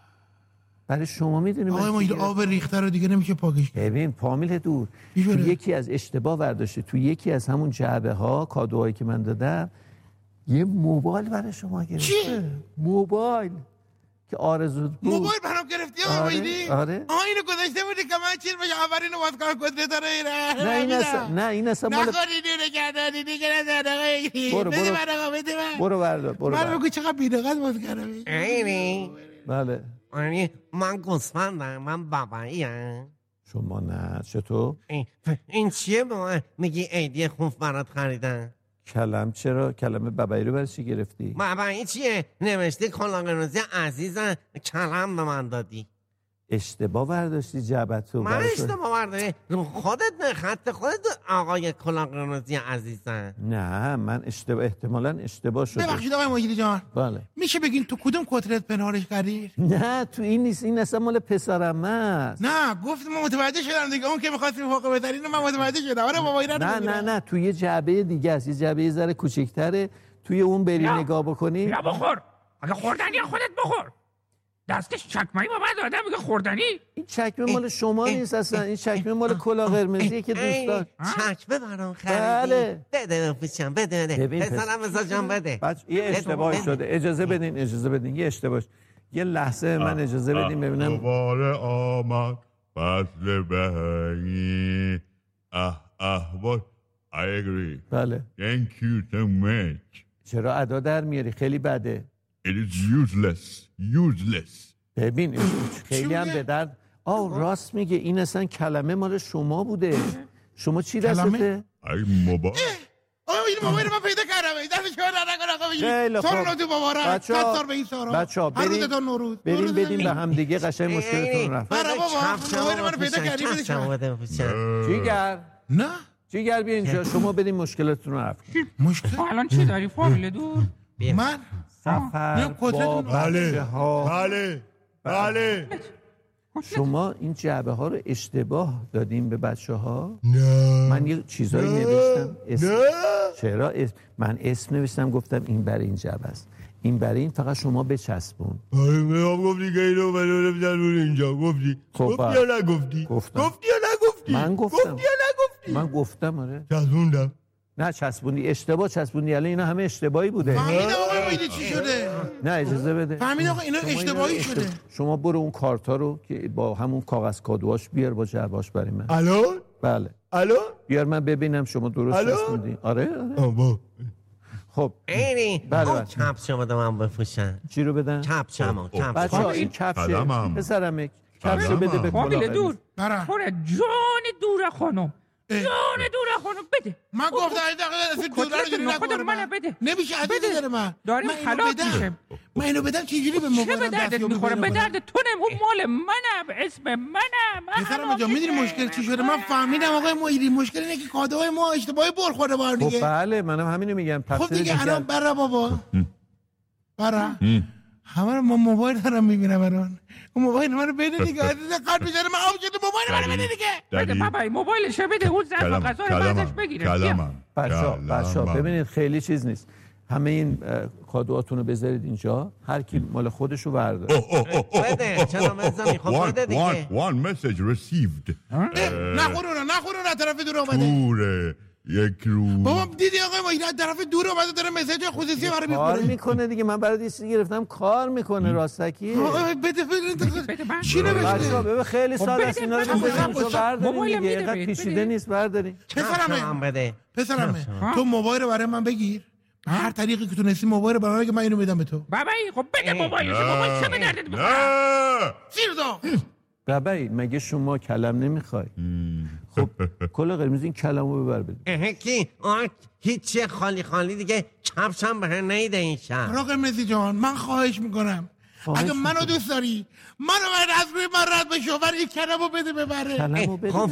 Speaker 6: برای شما میدونی
Speaker 4: آقای ما این آب ریخته رو دیگه نمیشه پاکش کرد.
Speaker 6: ببین فامیل دور تو یکی از اشتباه برداشته تو یکی از همون جعبه ها کادوهایی که من دادم یه موبایل برای شما گرفته.
Speaker 4: چی؟
Speaker 6: موبایل که آرزو بود.
Speaker 4: موبایل برام گرفتی آقا مجری؟
Speaker 6: آره.
Speaker 4: آها اینو گذاشته بودی که من چیز بشه اولین رو باز کار کتلت رو ایره.
Speaker 6: نه این اصلا نه این اصلا مال
Speaker 4: نخوری دیونه کردنی دیگه نداره آقای.
Speaker 6: برو برو
Speaker 4: بده من.
Speaker 6: برو بردار برو.
Speaker 4: من بگو چقدر بی‌دقت باز کردم.
Speaker 3: اینی
Speaker 6: بله.
Speaker 3: یعنی من گوسفندم من باباییم.
Speaker 6: شما نه چطور؟
Speaker 3: این, این چیه به من میگی عیدی خوب برات خریدن؟
Speaker 6: کلم چرا؟ کلمه بابایی رو برای چی گرفتی؟
Speaker 3: بابایی چیه؟ نوشتی کلاغنوزی عزیزم کلم به من دادی.
Speaker 6: اشتباه برداشتی جعبتو.
Speaker 3: من اشتباه برداشتی؟ خودت نه خط خودت آقای کلاغنوزی عزیزم.
Speaker 6: نه من اشتباه احتمالاً اشتباه شده.
Speaker 4: ببخشید آقای مجری جان.
Speaker 6: بله.
Speaker 4: میشه بگین تو کدوم کتلت پنهانش کردی؟
Speaker 6: نه تو این نیست این اصلا مال پسرمه است.
Speaker 4: نه گفت من متوجه شدم دیگه اون که می‌خواستیم حقوق بدارین من متوجه شدم. آره بابا اینا
Speaker 6: نه نه نه تو یه جعبه دیگه است. یه جعبه یه ذره کوچیک‌تره. توی اون بری یا. نگاه بکنی.
Speaker 5: یا بخور. اگه خوردنی خودت بخور. دستش چکمه‌ای با من داده میگه خوردنی.
Speaker 6: این چکمه مال شما نیست اصلا. این چکمه مال کلاه قرمزیه که دوست داشت.
Speaker 3: چکمه برام خریدی؟
Speaker 6: بله.
Speaker 3: بده بپوشم بده بده. پسرم بذار جان بده.
Speaker 6: بچه یه اشتباهی شده. اجازه بدین اجازه بدین یه اشتباهی. یه لحظه من اجازه بدین ببینم.
Speaker 1: دوباره آمد فصل بهاری. اه اه what I agree.
Speaker 6: بله.
Speaker 1: Thank you so much.
Speaker 6: چرا ادا در میاری خیلی بده.
Speaker 1: It is useless. Useless.
Speaker 6: ببین خیلی هم به درد. آه راست میگه این اصلا کلمه مال شما بوده. شما چی دسته؟
Speaker 1: ای موبایل.
Speaker 4: آقا این موبایل من پیدا کردم. دست شما در نکنه آقا بگید.
Speaker 6: خیلی خوب.
Speaker 4: سال نو مبارک. صد سال به این سارا.
Speaker 6: بچه‌ها بریم بریم بدیم به هم دیگه قشنگ مشکلتون رفت.
Speaker 4: آره بابا موبایل من پیدا کردیم.
Speaker 6: جیگر
Speaker 4: نه
Speaker 6: جیگر بیا اینجا شما بدین مشکلتون رو رفت.
Speaker 4: مشکل
Speaker 5: الان چی داری فامیل دور؟
Speaker 4: من
Speaker 6: سفر با
Speaker 1: بله
Speaker 6: بچه ها
Speaker 1: بله بله
Speaker 6: شما این جعبه ها رو اشتباه دادیم به بچه ها؟
Speaker 1: نه
Speaker 6: من یه چیزایی نوشتم اسم... نه چرا اسم... من اسم نوشتم گفتم این برای این جعبه است، این برای این، فقط شما بچسبون.
Speaker 1: آره من گفتی که اینو منو نمیدن اینجا گفتی گفتی یا نگفتی؟
Speaker 6: گفتم.
Speaker 1: گفتی یا نگفتی؟
Speaker 6: من گفتم.
Speaker 1: گفتی یا نگفتی؟
Speaker 6: من گفتم آره.
Speaker 1: چسبوندم.
Speaker 6: نه چسبوندی، اشتباه چسبوندی. الان اینا همه اشتباهی بوده.
Speaker 4: فهمید آقا میدی چی شده؟
Speaker 6: نه اجازه بده.
Speaker 4: فهمید آقا اینا اشتباهی شده.
Speaker 6: شما برو اون کارتا رو که با همون کاغذ کادواش بیار با جعبه‌اش برای من.
Speaker 1: الان؟
Speaker 6: بله.
Speaker 1: الان؟
Speaker 6: بیار من ببینم شما درست چسبوندی. آره آره.
Speaker 1: آبا.
Speaker 3: خب اینی
Speaker 6: بله
Speaker 3: اون کپشو بده من بفروشن.
Speaker 6: چی رو بدن؟
Speaker 3: کپشمو کپشو.
Speaker 6: بچه‌ها این کفشه پسرم کفشو بده به
Speaker 5: فامیل دور
Speaker 4: برا
Speaker 5: پره جان دور خانم جان دور خانم بده.
Speaker 4: من گفتم این دقیقه دور رو جوری نکنم.
Speaker 5: من بده
Speaker 4: نمیشه عزیز داره من
Speaker 5: داریم خلاف میشه.
Speaker 4: من اینو بدم چجوری به موبایلم
Speaker 5: چه به دردت میخوره؟ به درد تو نم، اون مال منم، اسم منم.
Speaker 4: پسرم جان میدونی مشکل چی شده؟ من فهمیدم آقای مدیری مشکل اینه که کادوهای ما اشتباهی برخورده بار دیگه.
Speaker 6: خب بله منم همینو میگم.
Speaker 4: خب دیگه الان برا بابا برا همه رو ما موبایل دارم میبینم الان. اون موبایل منو بده دیگه. عزیز قلب میذاره من آب شده موبایل منو بده دیگه.
Speaker 5: بده بابا موبایلش بده اون ظرف غذا رو بعدش بگیره.
Speaker 6: بچه‌ها بچه‌ها ببینید خیلی چیز نیست. همه این کادوهاتون رو بذارید اینجا، هر کی مال خودش رو برداره.
Speaker 3: بده چرا مثلا میخوام بده دیگه.
Speaker 1: one message received.
Speaker 4: نخورو نخورو نه طرف دور اومده.
Speaker 1: دوره یک روز
Speaker 4: بابا دیدی آقای ما این طرف دور اومده داره مسیج خصوصی برای میخوره.
Speaker 6: کار میکنه دیگه. من برای دیگه گرفتم کار میکنه راستکی.
Speaker 4: بده بده چی نمیشه؟
Speaker 6: بچه‌ها ببین خیلی ساده است اینا رو بذارید بردارید دیگه. اینقدر پیچیده نیست بردارید.
Speaker 4: پسرم
Speaker 3: بده
Speaker 4: پسرم تو موبایل رو برای من بگیر. هر طریقی که تونستی موبایل رو برای من اینو میدم به تو.
Speaker 5: بابایی خب بده موبایلش. موبایل چه به دردت میخوره؟
Speaker 4: سیر دو
Speaker 6: بابایی مگه شما کلم نمیخوای؟ خب کلا قرمز این کلمو ببر بده.
Speaker 3: کی هیچ خالی خالی دیگه کفشم به نیده این شب.
Speaker 4: آقا قرمزی جان من خواهش میکنم اگه منو دوست داری منو باید از روی من رد به شوهر این کلمو بده ببره.
Speaker 6: کلمو بده.
Speaker 3: خب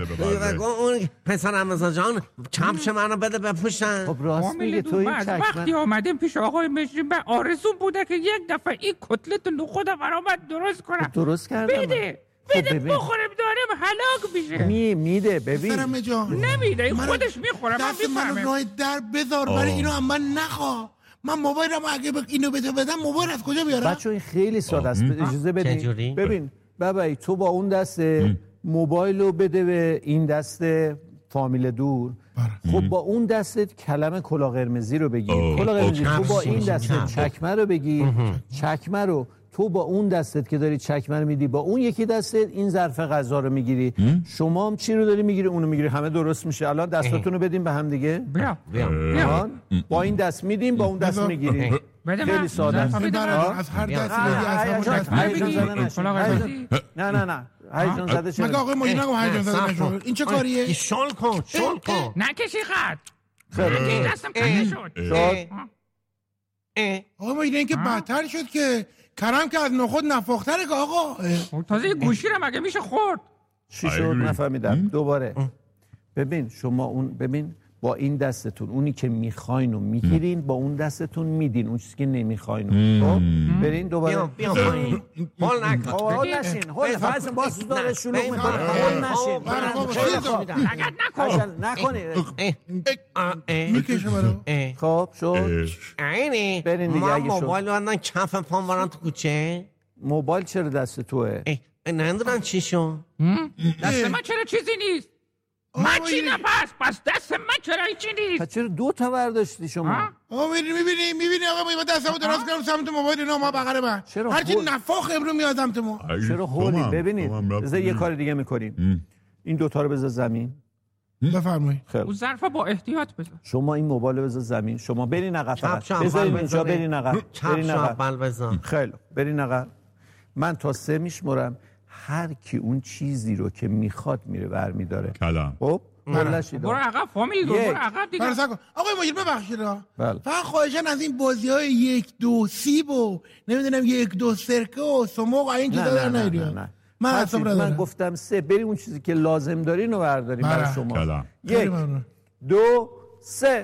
Speaker 3: اون پسر امزا جان کفش منو بده بپوشن.
Speaker 6: خب راست میگه تو این چکمه.
Speaker 5: وقتی آمدیم پیش آقای مجرم به آرزو بوده که یک دفعه این کتلت نخود فرامد درست کنم.
Speaker 6: درست کردم.
Speaker 5: بده بده بخورم دارم هلاک میشه.
Speaker 6: می میده ببین.
Speaker 4: پسرم جان
Speaker 5: نمیده خودش میخوره. من
Speaker 4: میفهمم. منو راه در بذار برای اینو هم من نخوا. من موبایلم اگه اینو بده بدم موبایل از کجا بیارم؟
Speaker 6: بچه‌ها این خیلی ساده است. اجازه بدین. ببین بابایی تو با اون دست موبایل رو بده به این دست فامیل دور. خب با اون دستت کلمه کلاه قرمزی رو بگیر. کلاه قرمزی تو با این دستت چکمه رو بگیر. چکمه رو تو با اون دستت که داری چکمه رو میدی با اون یکی دستت این ظرف غذا رو میگیری. شما هم چی رو داری میگیری اونو میگیری. همه درست میشه. الان دستاتون رو بدیم به هم دیگه.
Speaker 5: بیا بیا
Speaker 6: با این دست میدیم با اون دست میگیری. خیلی ساده است.
Speaker 4: از هر دست بدی از همون دست.
Speaker 6: نه نه نه هیجان زده شد.
Speaker 4: مگه آقای ما نگم هیجان زده نشد. این چه کاریه؟
Speaker 3: شل کن شل کن.
Speaker 5: نکشی خط.
Speaker 6: خیلی
Speaker 5: این دستم کنده شد.
Speaker 4: آقا ما این که بدتر شد که کرم که از نخود نفاختره که آقا.
Speaker 5: تازه گوشی رو مگه میشه خورد؟
Speaker 6: چی شد نفهمیدم. دوباره ببین شما اون ببین با این دستتون اونی که میخواین و میگیرین با اون دستتون میدین اون چیزی که نمیخواین. خب برین دوباره.
Speaker 3: بیا بیا پایین. هول نکن.
Speaker 6: هول نشین. هول فاز با سوزار شلوغ میکنه. هول نشین.
Speaker 5: نگات نکن.
Speaker 6: نکنید.
Speaker 4: میکشه برو.
Speaker 6: خب شد.
Speaker 3: عینی.
Speaker 6: برین دیگه اگه شد.
Speaker 3: موبایل بردن کف پام برن تو کوچه.
Speaker 6: موبایل چرا دست توه؟
Speaker 3: نمیدونم چی شد.
Speaker 5: دست من چرا چیزی نیست؟ من چی نپس پس دست من چرا هیچی نیست؟
Speaker 6: پس چرا دو تا برداشتی شما؟
Speaker 4: آقا میبینی میبینی میبینی آقا ما دستمو دراز کردم سمت موبایل اینا ما بغل من هرچی نفاخ امرو میاد سمت ما.
Speaker 6: چرا هولی؟ ببینید بذار یه کار دیگه میکنیم. این دوتا رو بذار زمین.
Speaker 4: بفرمایید.
Speaker 5: اون ظرفا با احتیاط بذار.
Speaker 6: شما این موبایل رو بذار زمین. شما برین عقب فقط. بذارید اینجا برین عقب. برین عقب. خیلی برین عقب. من تا سه میشمرم. هر کی اون چیزی رو که میخواد میره برمیداره.
Speaker 1: کلام.
Speaker 6: خب ملاشید.
Speaker 5: برو عقب فامیل دو برو عقب دیگه.
Speaker 4: آقای مدیر ببخشید فقط خواهشاً از این بازی‌های یک دو سیب و نمیدونم یک دو سرکه و سموق این چیزا در نمیاد. من اصلا
Speaker 6: من گفتم سه بریم اون چیزی که لازم دارین رو برداریم برای شما. یک دو سه.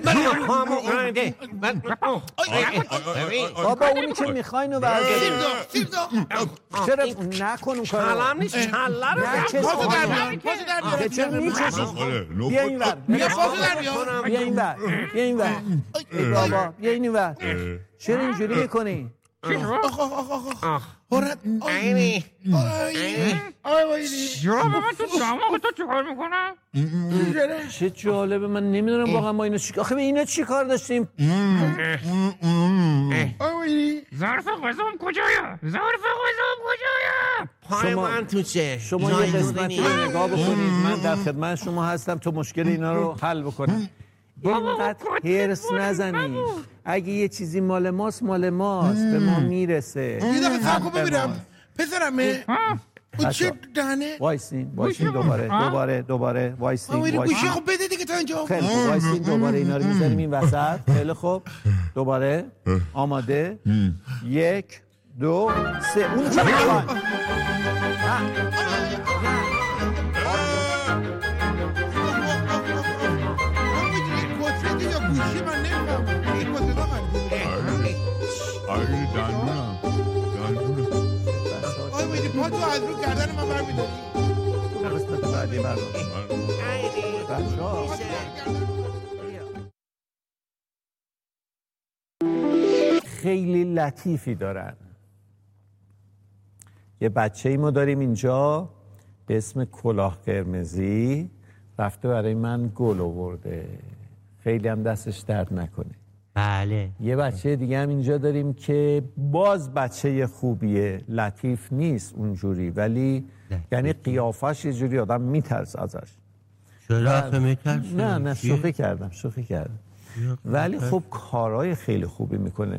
Speaker 6: بابا اونی که میخواین رو بردارید.
Speaker 4: سیب داغ سیب داغ
Speaker 6: چرا نکن اون کارو؟
Speaker 3: کلم نیست کله رو
Speaker 4: پاسو در بیار پاسو در بیار
Speaker 6: چرا میچشی؟ بیا این ور
Speaker 4: بیا پاسو در بیار
Speaker 6: بیا این ور بیا این ور ای بابا بیا این ور چرا اینجوری میکنی؟
Speaker 4: آخ آخ آخ آخ هرت
Speaker 3: اینی
Speaker 4: آی وایدی
Speaker 5: جواب من تو دماغ تو چیکار میکنم؟
Speaker 6: چه جالبه من نمیدونم واقعا ما اینو چی آخه به اینا چی کار داشتیم؟
Speaker 4: آی وایدی
Speaker 5: ظرف غذام کجایا؟ ظرف غذام کجایا؟
Speaker 3: پای
Speaker 6: شما-
Speaker 3: من تو چه
Speaker 6: شما یه قسمتی رو نگاه بکنید من در خدمت شما هستم تو مشکل اینا رو حل بکنم. اینقدر هرس نزنی اگه یه چیزی مال ماست مال ماست به ما میرسه.
Speaker 4: یه دقیقه سب کن
Speaker 6: حق
Speaker 4: ببینم
Speaker 6: ماست.
Speaker 4: پسرمه اون چه دهنه
Speaker 6: وایسین وایسین دوباره دوباره دوباره وایسین
Speaker 4: آویدی گوشی
Speaker 6: وایسین
Speaker 4: خب بده دیگه تا اینجا
Speaker 6: خیلی خوب وایسین دوباره اینا رو میذاریم این وسط. خیلی خوب دوباره آماده یک دو سه اون چه میخوان
Speaker 4: کتلت یا گوشی من نمیفهمم این کتلت ها خریدی
Speaker 1: آره دندونم دندونم
Speaker 4: آی وایدی پا تو از رو گردن من برمیداری
Speaker 6: قسمت بعدی برداشت بچه‌ها خیلی لطیفی دارن. یه بچه ای ما داریم اینجا به اسم کلاه قرمزی رفته برای من گل آورده. خیلی هم دستش درد نکنه.
Speaker 3: بله
Speaker 6: یه بچه دیگه هم اینجا داریم که باز بچه خوبیه، لطیف نیست اونجوری ولی یعنی قیافش یه جوری آدم میترس ازش.
Speaker 3: چرا آخه میترسی؟
Speaker 6: نه نه شوخی کردم شوخی کردم ولی خب کارهای خیلی خوبی میکنه.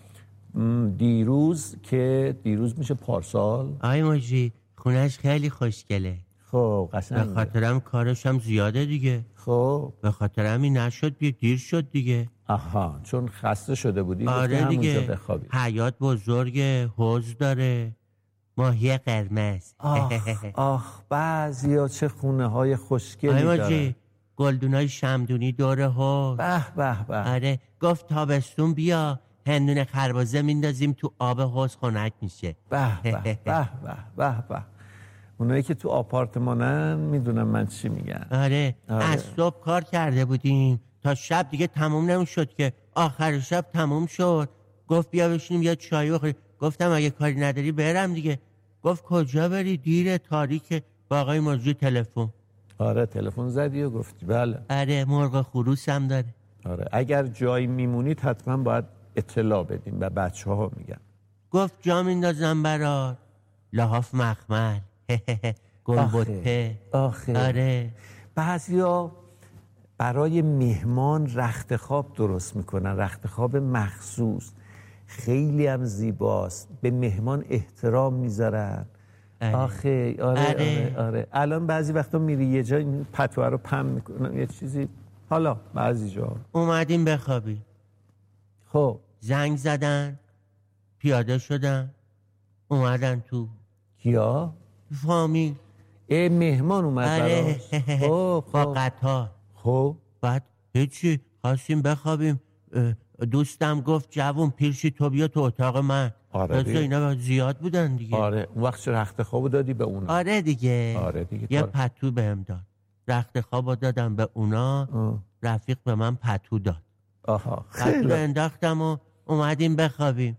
Speaker 6: دیروز که دیروز میشه پارسال
Speaker 3: آی موجی خونش خیلی خوشگله
Speaker 6: خب
Speaker 3: به
Speaker 6: قشنگه
Speaker 3: خاطرم کارش هم زیاده دیگه
Speaker 6: خب
Speaker 3: به خاطرم این نشد بیا دیر شد دیگه
Speaker 6: آها چون خسته شده بودی گفتی
Speaker 3: آره
Speaker 6: همونجا
Speaker 3: دیگه
Speaker 6: بخوابی.
Speaker 3: حیات بزرگه حوض داره ماهی قرمز
Speaker 6: آخ آخ بعضیا چه خونه های خوشگلی
Speaker 3: آی
Speaker 6: دارن.
Speaker 3: موجی گلدونای شمدونی دور حوض
Speaker 6: به به به
Speaker 3: آره گفت تابستون بیا هندونه خربازه میندازیم تو آب حوض خنک میشه
Speaker 6: به به به به به به اونایی که تو آپارتمانن میدونم من چی میگن.
Speaker 3: آره.
Speaker 6: آره.
Speaker 3: از صبح کار کرده بودیم تا شب دیگه تموم نمیشد که آخر شب تموم شد گفت بیا بشینیم یه چای بخوریم گفتم اگه کاری نداری برم دیگه گفت کجا بری دیره تاریکه با آقای موجی تلفن
Speaker 6: آره تلفن زدی و گفتی بله
Speaker 3: آره مرغ خروس هم داره
Speaker 6: آره اگر جایی میمونید حتما باید اطلاع بدیم و بچه ها میگن
Speaker 3: گفت جا میندازم برات لحاف مخمل گلبته
Speaker 6: آخه
Speaker 3: آره
Speaker 6: بعضیا برای مهمان رخت خواب درست میکنن رخت خواب مخصوص خیلی هم زیباست به مهمان احترام میذارن.
Speaker 3: آره.
Speaker 6: آخه آره
Speaker 3: آره.
Speaker 6: آره آره الان بعضی وقتا میری یه جا این پتوه رو پم میکنن یه چیزی حالا بعضی جا
Speaker 3: اومدیم بخوابیم
Speaker 6: خب
Speaker 3: زنگ زدن پیاده شدن اومدن تو
Speaker 6: کیا؟
Speaker 3: فامیل
Speaker 6: ای مهمان اومد
Speaker 3: آره.
Speaker 6: براش خب
Speaker 3: با
Speaker 6: خب
Speaker 3: قطار
Speaker 6: خب
Speaker 3: بعد هیچی خواستیم بخوابیم دوستم گفت جوون پیرشی تو بیا تو اتاق من
Speaker 6: آره دیگه.
Speaker 3: اینا زیاد بودن دیگه
Speaker 6: آره اون وقت چه رخت خوابو دادی به اونا؟
Speaker 3: آره دیگه
Speaker 6: آره دیگه
Speaker 3: یه
Speaker 6: کار-
Speaker 3: پتو بهم داد رخت خوابو دادم به اونا
Speaker 6: آه.
Speaker 3: رفیق به من پتو داد
Speaker 6: آها
Speaker 3: پتو
Speaker 6: خیلی
Speaker 3: انداختم و اومدیم بخوابیم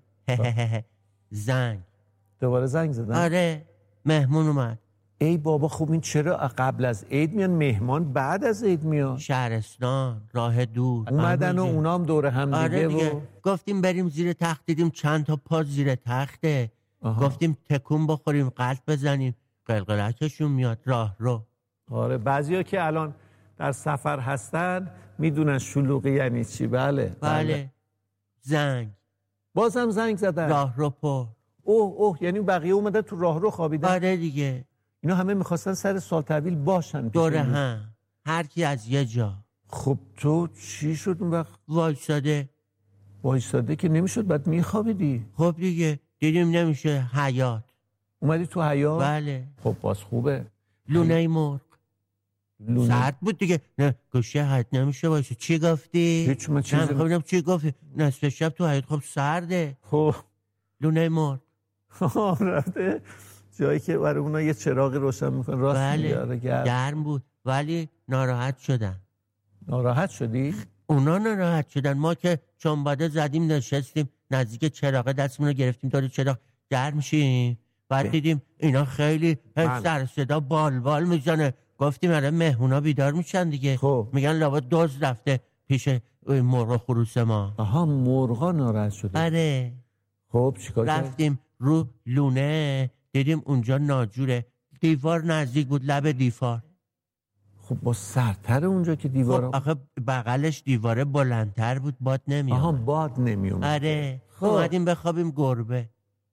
Speaker 3: زنگ
Speaker 6: دوباره زنگ زدن؟
Speaker 3: آره مهمون اومد
Speaker 6: ای بابا خوب این چرا قبل از عید میان مهمان بعد از عید میان
Speaker 3: شهرستان راه دور
Speaker 6: اومدن و
Speaker 3: آره
Speaker 6: اونا هم دور هم
Speaker 3: آره
Speaker 6: دیگه
Speaker 3: دیگه
Speaker 6: و
Speaker 3: گفتیم بریم زیر تخت دیدیم چند تا پا زیر تخته
Speaker 6: آها.
Speaker 3: گفتیم تکون بخوریم قلب بزنیم قلقلکشون میاد راه رو
Speaker 6: آره بعضیا که الان در سفر هستن میدونن شلوغی یعنی چی. بله
Speaker 3: بله زنگ
Speaker 6: بازم زنگ زدن
Speaker 3: راه رو پر
Speaker 6: اوه اوه یعنی بقیه اومدن تو راه رو خوابیدن.
Speaker 3: آره دیگه
Speaker 6: اینا همه میخواستن سر سال تحویل باشن
Speaker 3: دوره
Speaker 6: پیش
Speaker 3: هم هر کی از یه جا
Speaker 6: خب تو چی شد اون وقت
Speaker 3: وایساده
Speaker 6: وایساده که نمیشد بعد میخوابیدی
Speaker 3: خب دیگه دیدیم نمیشه حیات
Speaker 6: اومدی تو حیاط.
Speaker 3: بله
Speaker 6: خب باز خوبه
Speaker 3: لونه مرغ سرد بود دیگه. نه گوشه حد نمیشه باشه. چی گفتی؟
Speaker 6: هیچ من چیزی
Speaker 3: نه میخوام چی گفتی؟ نصف شب تو حیاط خب سرده.
Speaker 6: خب
Speaker 3: لونه مرد
Speaker 6: رفته جایی که برای اونا یه چراغ روشن میکنه. راست
Speaker 3: بله
Speaker 6: میگه گرم.
Speaker 3: گرم بود ولی ناراحت شدن.
Speaker 6: ناراحت شدی؟
Speaker 3: اونا ناراحت شدن. ما که چنباده زدیم نشستیم نزدیک چراغ دستمون رو گرفتیم دور چراغ گرم شیم. بعد دیدیم اینا خیلی سر صدا بال بال میزنه. گفتیم آره مهمونا بیدار میشن دیگه.
Speaker 6: خب.
Speaker 3: میگن لابد دزد رفته پیش مرغ خروس ما.
Speaker 6: آها مرغا ناراحت شده.
Speaker 3: آره.
Speaker 6: خب چیکار کردی؟
Speaker 3: رفتیم رو لونه دیدیم اونجا ناجوره. دیوار نزدیک بود لب دیوار.
Speaker 6: خب با سرتر اونجا که دیوارا.
Speaker 3: خب آخه بغلش دیواره بلندتر بود باد نمیومد.
Speaker 6: آها باد نمیومد.
Speaker 3: آره.
Speaker 6: خب
Speaker 3: اومدیم بخوابیم گربه.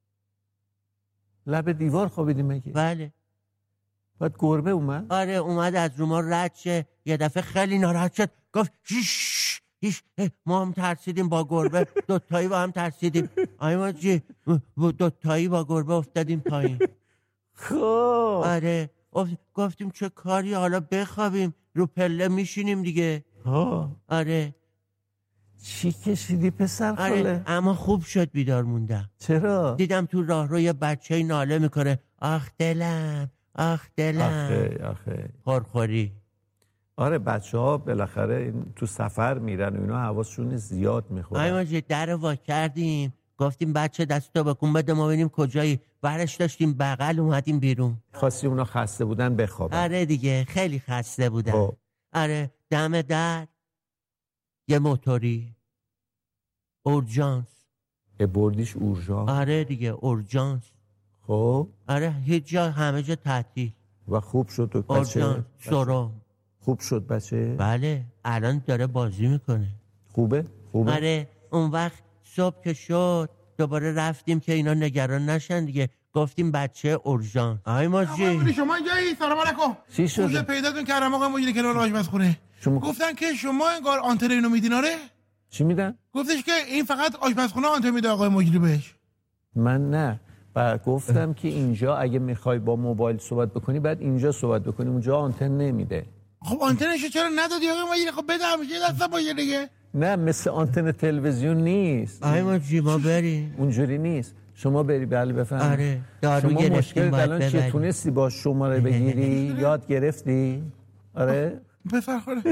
Speaker 6: لب دیوار خوابیدیم مگه؟
Speaker 3: بله.
Speaker 6: بعد گربه اومد؟
Speaker 3: آره اومد از رو ما رد شه. یه دفعه خیلی ناراحت شد گفت هیش هیش. ما هم ترسیدیم با گربه. دوتایی با هم ترسیدیم. آی ما جی دوتایی با گربه افتادیم پایین.
Speaker 6: خب
Speaker 3: آره گفتیم چه کاری حالا بخوابیم رو پله میشینیم دیگه.
Speaker 6: ها
Speaker 3: آره.
Speaker 6: چی کشیدی پسر خاله؟
Speaker 3: آره اما خوب شد بیدار موندم.
Speaker 6: چرا؟
Speaker 3: دیدم تو راه رو یه بچه ناله میکنه آخ دلم آخ دلم.
Speaker 6: آخه آخه
Speaker 3: خورخوری.
Speaker 6: آره بچه ها بالاخره تو سفر میرن و اینا حواسشون زیاد میخوره.
Speaker 3: آی ما جی در وا کردیم گفتیم بچه دستو بکن بده ما ببینیم کجایی. برش داشتیم بغل اومدیم بیرون.
Speaker 6: خواستی اونا خسته بودن بخوابن.
Speaker 3: آره دیگه خیلی خسته بودن.
Speaker 6: خب.
Speaker 3: آره دم در یه موتوری اورژانس.
Speaker 6: بردیش اورژانس؟
Speaker 3: آره دیگه اورژانس.
Speaker 6: خب
Speaker 3: آره هیچ جا همه جا تعطیل.
Speaker 6: و خوب شد بچه؟
Speaker 3: اورژانس سرم.
Speaker 6: خوب شد بچه؟
Speaker 3: بله الان داره بازی میکنه.
Speaker 6: خوبه؟ خوبه؟
Speaker 3: آره اون وقت صبح که شد دوباره رفتیم که اینا نگران نشن دیگه. گفتیم بچه اورژانس. آی ماجی
Speaker 4: شما اینجایی؟ سلام علیکم.
Speaker 6: چی شده؟
Speaker 4: اونجا پیداتون کردم آقا مجری کنار آشپزخونه.
Speaker 6: شما...
Speaker 4: گفتن که شما انگار آنتن اینو میدین. آره؟
Speaker 6: چی میدن؟
Speaker 4: گفتش که این فقط آشپزخونه آنتن میده آقای مجری بهش.
Speaker 6: من نه. و گفتم که اینجا اگه میخوای با موبایل صحبت بکنی بعد اینجا صحبت بکنی. اونجا آنتن نمیده.
Speaker 4: خب آنتنشو چرا ندادی آقای مجری؟ خب بده همیشه دستا باشه دیگه.
Speaker 6: نه مثل آنتن تلویزیون نیست.
Speaker 3: آی ماجی ما بریم.
Speaker 6: اونجوری نیست. شما بری بله بفهم.
Speaker 3: آره دارو
Speaker 6: شما
Speaker 3: گرفتیم باید
Speaker 6: الان چیه تونستی با شماره بگیری؟ یاد گرفتی؟ آره
Speaker 4: بفرخوره.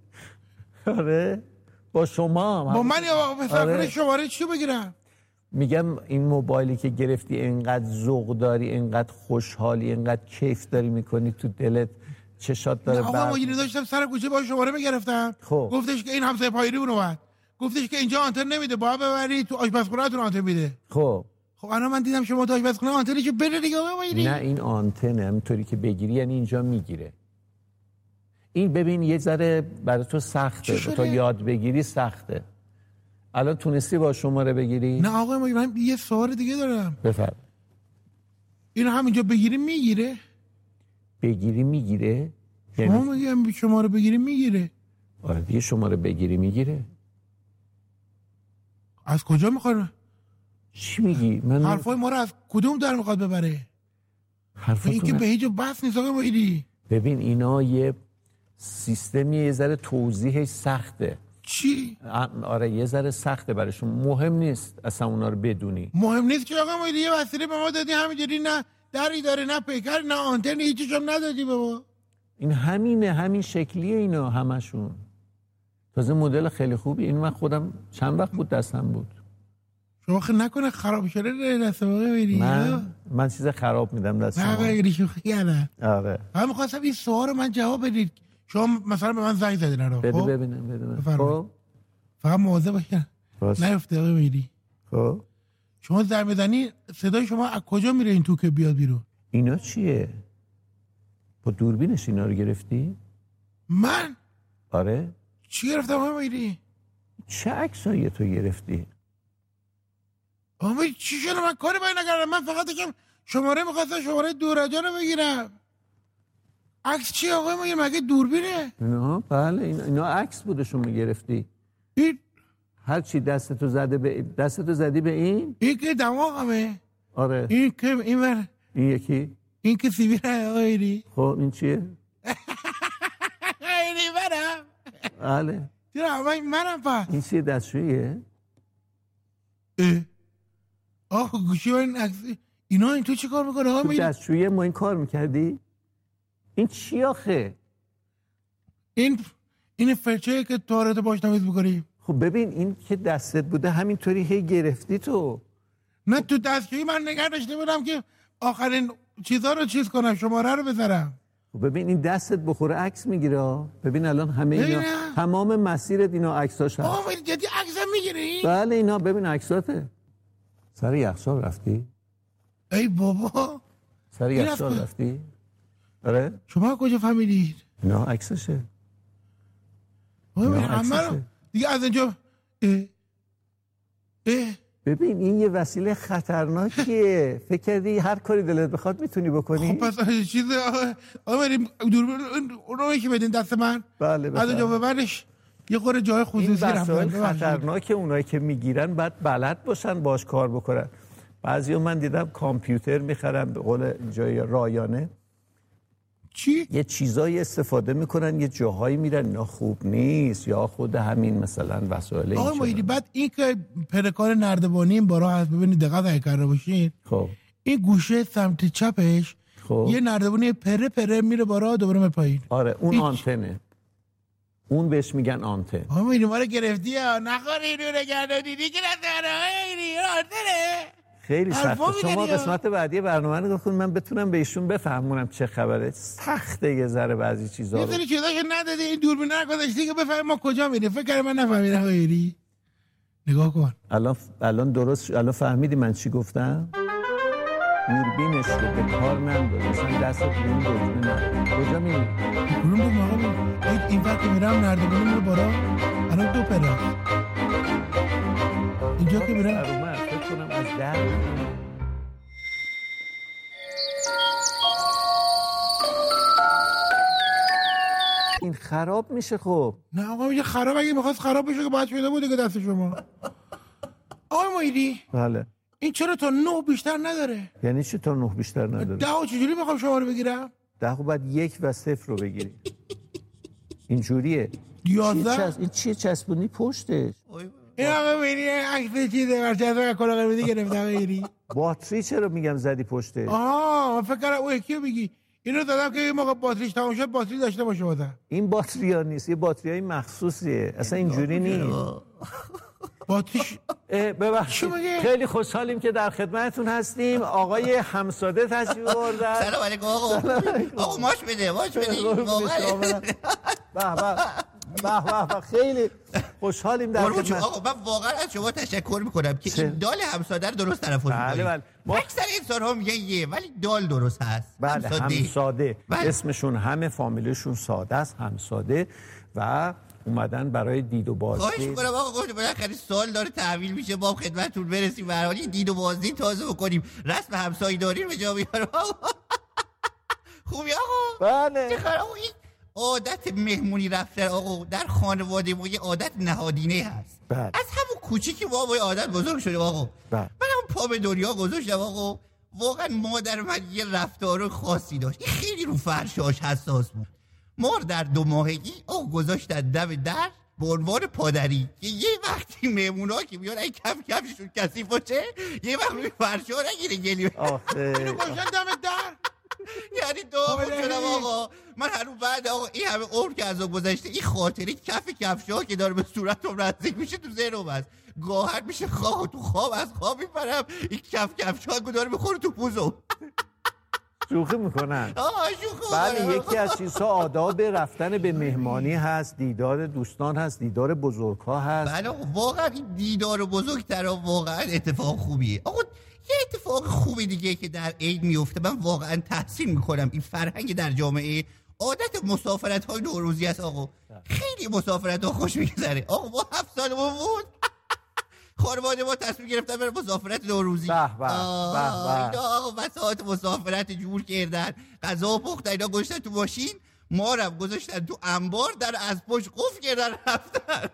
Speaker 6: آره با شما
Speaker 4: با من یا بفرخوره.
Speaker 6: آره.
Speaker 4: شماره چیو بگیرم؟
Speaker 6: میگم این موبایلی که گرفتی اینقدر ذوق داری، اینقدر خوشحالی، اینقدر کیف داری میکنی تو دلت، چشات داره
Speaker 4: برق. آقا مجری داشتم سر کوچه با شماره میگرفتم.
Speaker 6: خب
Speaker 4: گفتش که این همسایه پایری اون اومد. گفتش که اینجا آنتن نمیده باید ببری تو آشپزخونه‌تون آنتن میده.
Speaker 6: خب
Speaker 4: خب الان من دیدم شما تو آشپزخونه آنتنشو بده دیگه آقا مجری.
Speaker 6: نه این آنتنه همینطوری که بگیری یعنی اینجا میگیره. این ببین یه ذره برای تو سخته تا یاد بگیری سخته. الان تونستی با شماره بگیری؟
Speaker 4: نه آقا مجری من یه سوال دیگه دارم.
Speaker 6: بفرم.
Speaker 4: اینو همینجا بگیری میگیره؟
Speaker 6: بگیری میگیره؟
Speaker 4: شما میگم شماره بگیری میگیره.
Speaker 6: آره دیگه شماره بگیری میگیره.
Speaker 4: از کجا میخواد؟
Speaker 6: چی میگی؟ من
Speaker 4: حرفای ما رو از کدوم در میخواد ببره؟ این که به هیچ بحث نیست آقا مجری.
Speaker 6: ببین اینا یه سیستمی یه ذره توضیحش سخته.
Speaker 4: چی؟
Speaker 6: آره یه ذره سخته براشون. مهم نیست اصلا اونا رو بدونی.
Speaker 4: مهم نیست که آقا مجری یه وسیله به ما دادی همینجوری نه دری داره نه پیکر نه آنتن هیچیش هم ندادی به ما.
Speaker 6: این همینه همین شکلیه اینا همشون. تازه مدل خیلی خوبی. این من خودم چند وقت بود دستم بود.
Speaker 4: شما خیلی نکنه خراب شده دست آقا مجری؟
Speaker 6: من من چیز خراب میدم دست شما.
Speaker 4: نه مجری شوخی کردم.
Speaker 6: آره.
Speaker 4: من می‌خواستم این سوال رو من جواب بدید. شما مثلا به من زنگ زدین رو.
Speaker 6: بده ببینم بده.
Speaker 4: خب فقط مواظب باشین نیفته آقا مجری.
Speaker 6: خب
Speaker 4: شما زنگ بزنی صدای شما از کجا میره این تو که بیاد بیرون؟
Speaker 6: اینا چیه؟ با دوربینش اینا رو گرفتی؟
Speaker 4: من؟
Speaker 6: آره.
Speaker 4: چی گرفتم آقا مجری؟
Speaker 6: چه عکسایی تو گرفتی؟
Speaker 4: آقا مجری چی شده؟ من کاری باید نکردم. من فقط داشتم شماره میخواستم شماره دورجان رو بگیرم. عکس چی آقا مجری؟ مگه دوربینه؟
Speaker 6: نه بله این اینا عکس بوده شما گرفتی.
Speaker 4: این
Speaker 6: هر چی دستتو زده به دستتو زدی به این؟
Speaker 4: این که دماغمه.
Speaker 6: آره.
Speaker 4: این که این ور
Speaker 6: این یکی؟
Speaker 4: این که سیبیره آقا مجری.
Speaker 6: خب این چیه؟ بله.
Speaker 4: چرا من منم پس
Speaker 6: این چیه دستشوییه؟
Speaker 4: اه آخ گوشی من عکس اینا این تو چی کار میکنه؟
Speaker 6: تو دستشویی ما این کار میکردی؟ این چی آخه؟
Speaker 4: این این فرچه که توالت باش تمیز میکنی.
Speaker 6: خب ببین این که دستت بوده همینطوری هی گرفتی تو.
Speaker 4: نه تو دستشویی من نگه داشته بودم که آخرین چیزا رو چیز کنم شماره رو بذارم.
Speaker 6: خب ببین این دستت بخوره عکس میگیره. ببین الان همه اینا تمام مسیرت اینا عکساش هست.
Speaker 4: آه جدی عکسم میگیری؟
Speaker 6: بله اینا ببین عکساته. سر یخچال رفتی؟
Speaker 4: ای بابا
Speaker 6: سر یخچال رفتی؟ آره؟
Speaker 4: شما کجا فهمیدید؟
Speaker 6: اینا عکسشه.
Speaker 4: ببین همه دیگه از اینجا اه. اه.
Speaker 6: ببین این یه وسیله خطرناکیه. فکر کردی هر کاری دلت بخواد میتونی بکنی؟
Speaker 4: خب پس چیز آقا بریم دوربین اونو که بدین دست من.
Speaker 6: بله بله.
Speaker 4: از اونجا به بعدش یه خورده جای خصوصی رفتن.
Speaker 6: این وسایل خطرناکه. اونایی که میگیرن باید بلد باشن باش کار بکنن. بعضی‌ها من دیدم کامپیوتر میخرن به قول جای رایانه
Speaker 4: چی؟
Speaker 6: یه چیزایی استفاده میکنن یه جاهایی میرن اینا خوب نیست یا خود همین مثلا وسایل این.
Speaker 4: آقا مایدی بعد این که پرکار نردبانی این بارا هست ببینید دقت اگه کرده باشین.
Speaker 6: خب
Speaker 4: این گوشه سمت چپش خب یه نردبانی پره پره میره بالا دوباره میره پایین.
Speaker 6: آره اون هیچ. آنتنه. اون بهش میگن آنتن.
Speaker 4: آقا مایدی ما رو گرفتی ها نخوری اینو نگرده دیدی که نتاره آنتنه.
Speaker 6: خیلی سخته. شما قسمت بعدی برنامه رو بخون من بتونم به ایشون بفهمونم چه خبره. سخته یه ذره بعضی چیزا رو.
Speaker 4: یه سری چیزا که نداده این دوربین رو گذاشتی که بفهمیم ما کجا میریم. فکر کنم من نفهمیدم غیری. نگاه کن.
Speaker 6: الان الان درست الان فهمیدی من چی گفتم؟ دوربینش رو به کار ننداز. مثلا دستت این دوربین ننداز. کجا میری؟
Speaker 4: کدوم دو ماها این وقت میرم نردبانی میره بالا. الان دو پره. اینجا که میرم
Speaker 6: فکر کنم از در این خراب میشه. خب
Speaker 4: نه آقا میگه خراب اگه میخواست خراب بشه که باید شده بوده که دست شما. آقای مایدی
Speaker 6: بله
Speaker 4: این چرا تا نه بیشتر نداره؟
Speaker 6: یعنی چی تا نه بیشتر نداره؟
Speaker 4: ده و چجوری میخوام شما رو بگیرم؟
Speaker 6: ده و بعد یک و صفر رو بگیری. اینجوریه.
Speaker 4: یازده
Speaker 6: این چیه چسبونی پشتش؟
Speaker 4: این آقا بینی عکس چیزه برچسبه کلا قرمزی گرفتم بگیری.
Speaker 6: باتری چرا میگم زدی پشتش؟
Speaker 4: آها فکر کنم اون یکی رو بگی. اینو دادم که یه موقع باتریش تموم شد باتری داشته باشه بازم.
Speaker 6: این باتری ها نیست، یه باتری های مخصوصیه. اصلا اینجوری نیست.
Speaker 4: باتریش
Speaker 6: ببخشید خیلی خوشحالیم که در خدمتتون هستیم. آقای همساده تشریف آوردن.
Speaker 8: سلام علیکم آقا. آقا ماش بده ماش بده.
Speaker 6: به به به به خیلی خوشحالیم در خدمت.
Speaker 8: آقا من واقعا از شما تشکر میکنم که این دال همساده رو درست تلفظ میکنید.
Speaker 6: بله بله.
Speaker 8: اکثر انسان ها میگن یه ولی دال درست هست.
Speaker 6: بله همساده, همساده. بله. اسمشون همه فامیلشون ساده است همساده و اومدن برای دید و بازدید.
Speaker 8: خواهش میکنم آقا گفت بالاخره سال داره تحویل میشه ما خدمتتون برسیم به حال دید و بازدید تازه بکنیم رسم همسایه‌داری رو به جا بیاریم. خوبی آقا؟
Speaker 6: بله.
Speaker 8: چه خبر آقا؟ عادت مهمونی رفتن آقا در خانواده ما یه عادت نهادینه هست.
Speaker 6: بله.
Speaker 8: از همون کوچیکی ما با عادت بزرگ شدیم آقا.
Speaker 6: بله.
Speaker 8: من هم پا به دنیا گذاشتم آقا. واقعا مادر من یه رفتار خاصی داشت. خیلی رو فرشاش حساس بود. ما در دو ماهگی آقا گذاشتن دم در به عنوان پادری که یه وقتی مهمونا که میان این کف کفشون کثیف باشه یه وقت روی فرشا نگیره گلی.
Speaker 6: آخه
Speaker 4: اینو گذاشتن دم در
Speaker 8: یعنی داغون شدم آقا. من هنوز بعد آقا این همه عمر که از آن گذشته این خاطره کف کفشا که داره به صورتم نزدیک میشه تو ذهنم هست. گاهر میشه خواه تو خواب از خواب میپرم این کف کفشا داره بخوره تو پوزم.
Speaker 6: شوخی میکنن.
Speaker 8: آه شوخی.
Speaker 6: بله یکی از چیزها آداب رفتن به مهمانی هست، دیدار دوستان هست، دیدار بزرگ‌ها هست.
Speaker 8: بله واقعا این دیدار بزرگتر واقعا اتفاق خوبیه. آقا یه اتفاق خوبی دیگه که در عید میفته من واقعا تحسین میکنم این فرهنگ در جامعه عادت مسافرت های نوروزی است آقا. خیلی مسافرت ها خوش میگذره آقا. ما هفت سالمون بود خانواده ما تصمیم گرفتن برای مسافرت نوروزی.
Speaker 6: به به به
Speaker 8: اینا آقا وسایل مسافرت جور کردن غذا پختن اینا گذاشتن تو ماشین ما رو گذاشتن تو انبار در از پشت قفل کردن رفتن.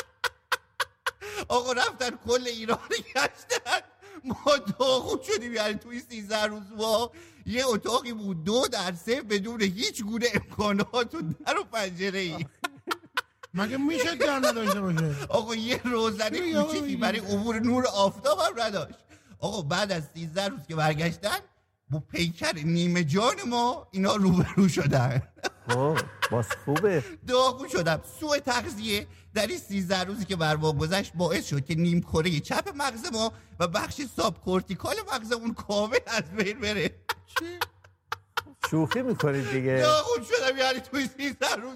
Speaker 8: آقا رفتن کل ایران گشتن. ما داغون شدیم یعنی توی سیزده روز ما یه اتاقی بود دو در سه بدون هیچ گونه امکانات و در و پنجره ای.
Speaker 4: مگه میشه در نداشته باشه؟
Speaker 8: آقا یه روزنه کوچیکی برای عبور نور آفتاب هم نداشت. آقا بعد از سیزده روز که برگشتن با پیکر نیمه جان ما اینا روبرو شدن.
Speaker 6: خب باز خوبه.
Speaker 8: داغون شدم. سوء تغذیه در این سیزده روزی که بر ما گذشت باعث شد که نیم کره چپ مغز ما و بخش ساب کورتیکال مغزمون کامل از بین بره.
Speaker 4: چی؟
Speaker 6: شوخی میکنید دیگه.
Speaker 8: داغون شدم یعنی توی سیزده روز.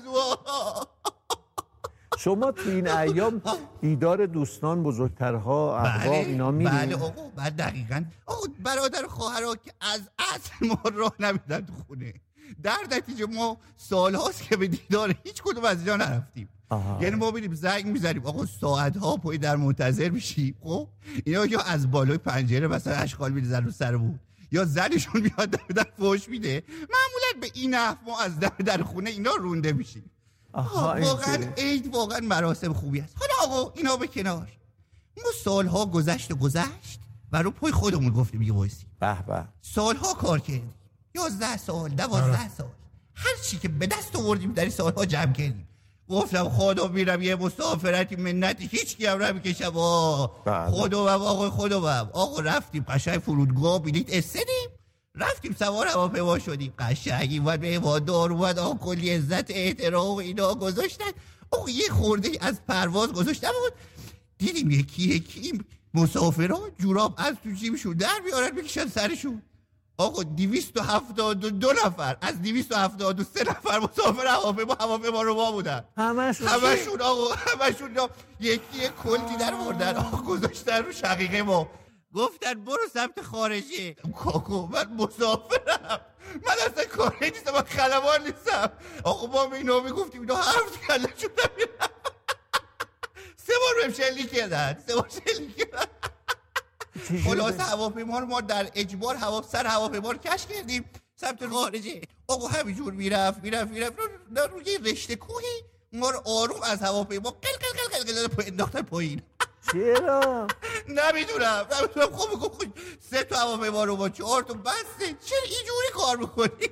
Speaker 6: شما تو این ایام دیدار دوستان، بزرگترها، اقوام اینا میرین؟
Speaker 8: بله آقا، بعد دقیقاً آقا برادر خواهرها که از اصل ما راه نمیدن تو خونه. در نتیجه ما سال هاست که به دیدار هیچ کدوم از اینا نرفتیم. یعنی ما بریم زنگ میزنیم آقا ساعت ها پای در منتظر میشیم. خب اینا یا از بالای پنجره مثلا اشغال میزنن رو سرمون یا زنشون میاد در در فوش میده. معمولا به این نحو ما از در در خونه اینا رونده میشیم. واقعا عید واقعا مراسم خوبی است. حالا آقا اینا به کنار، ما سالها گذشت و گذشت و رو پای خودمون گفتیم یه وایسی.
Speaker 6: به به.
Speaker 8: سالها کار کردیم، یازده سال، دوازده سال، هر چی که به دست آوردیم در این سالها جمع کردیم. گفتم خدا میرم یه مسافرتی منتی هیچ کی هم نمیکشم. خدا بم آقا خدا بم آقا رفتیم قشنگ فرودگاه بلیط استدیم، رفتیم سوار هواپیما شدیم. قشنگی بود به هوادار اومد آقا کلی عزت احترام اینا گذاشتن. آقا یه خورده از پرواز گذاشتن بود، دیدیم یکی یکی مسافرها جوراب از تو جیبشون در بیارن بکشن سرشون. آقا دویست و هفتاد و دو نفر از دویست و هفتاد و سه نفر مسافر هواپیما هواپیما رو ما بودن.
Speaker 6: همشون
Speaker 8: همشون آقا همشون یکی یک کلتی در بردن آقا گذاشتن رو شقیقه ما. گفتن برو سمت خارجی. کاکو من مسافرم، من اصلا کاری نیستم، من خلبان نیستم. آقا ما به اینا میگفتیم اینا حرف کله شدن میرم. سه بار بهم شلیک کردن سه بار شلیک کردن. خلاص هواپیما رو ما در اجبار هوا سر هواپیما رو کش کردیم سمت خارجی. آقا همینجور میرفت میرفت میرفت رو روی رشته کوهی ما رو آروم از هواپیما قل قل قل قل قل انداختن پایین.
Speaker 6: چرا؟
Speaker 8: نمیدونم نمیدونم خوب خوب سه تا هواپیما رو با چهار تا بسته چرا اینجوری کار میکنی؟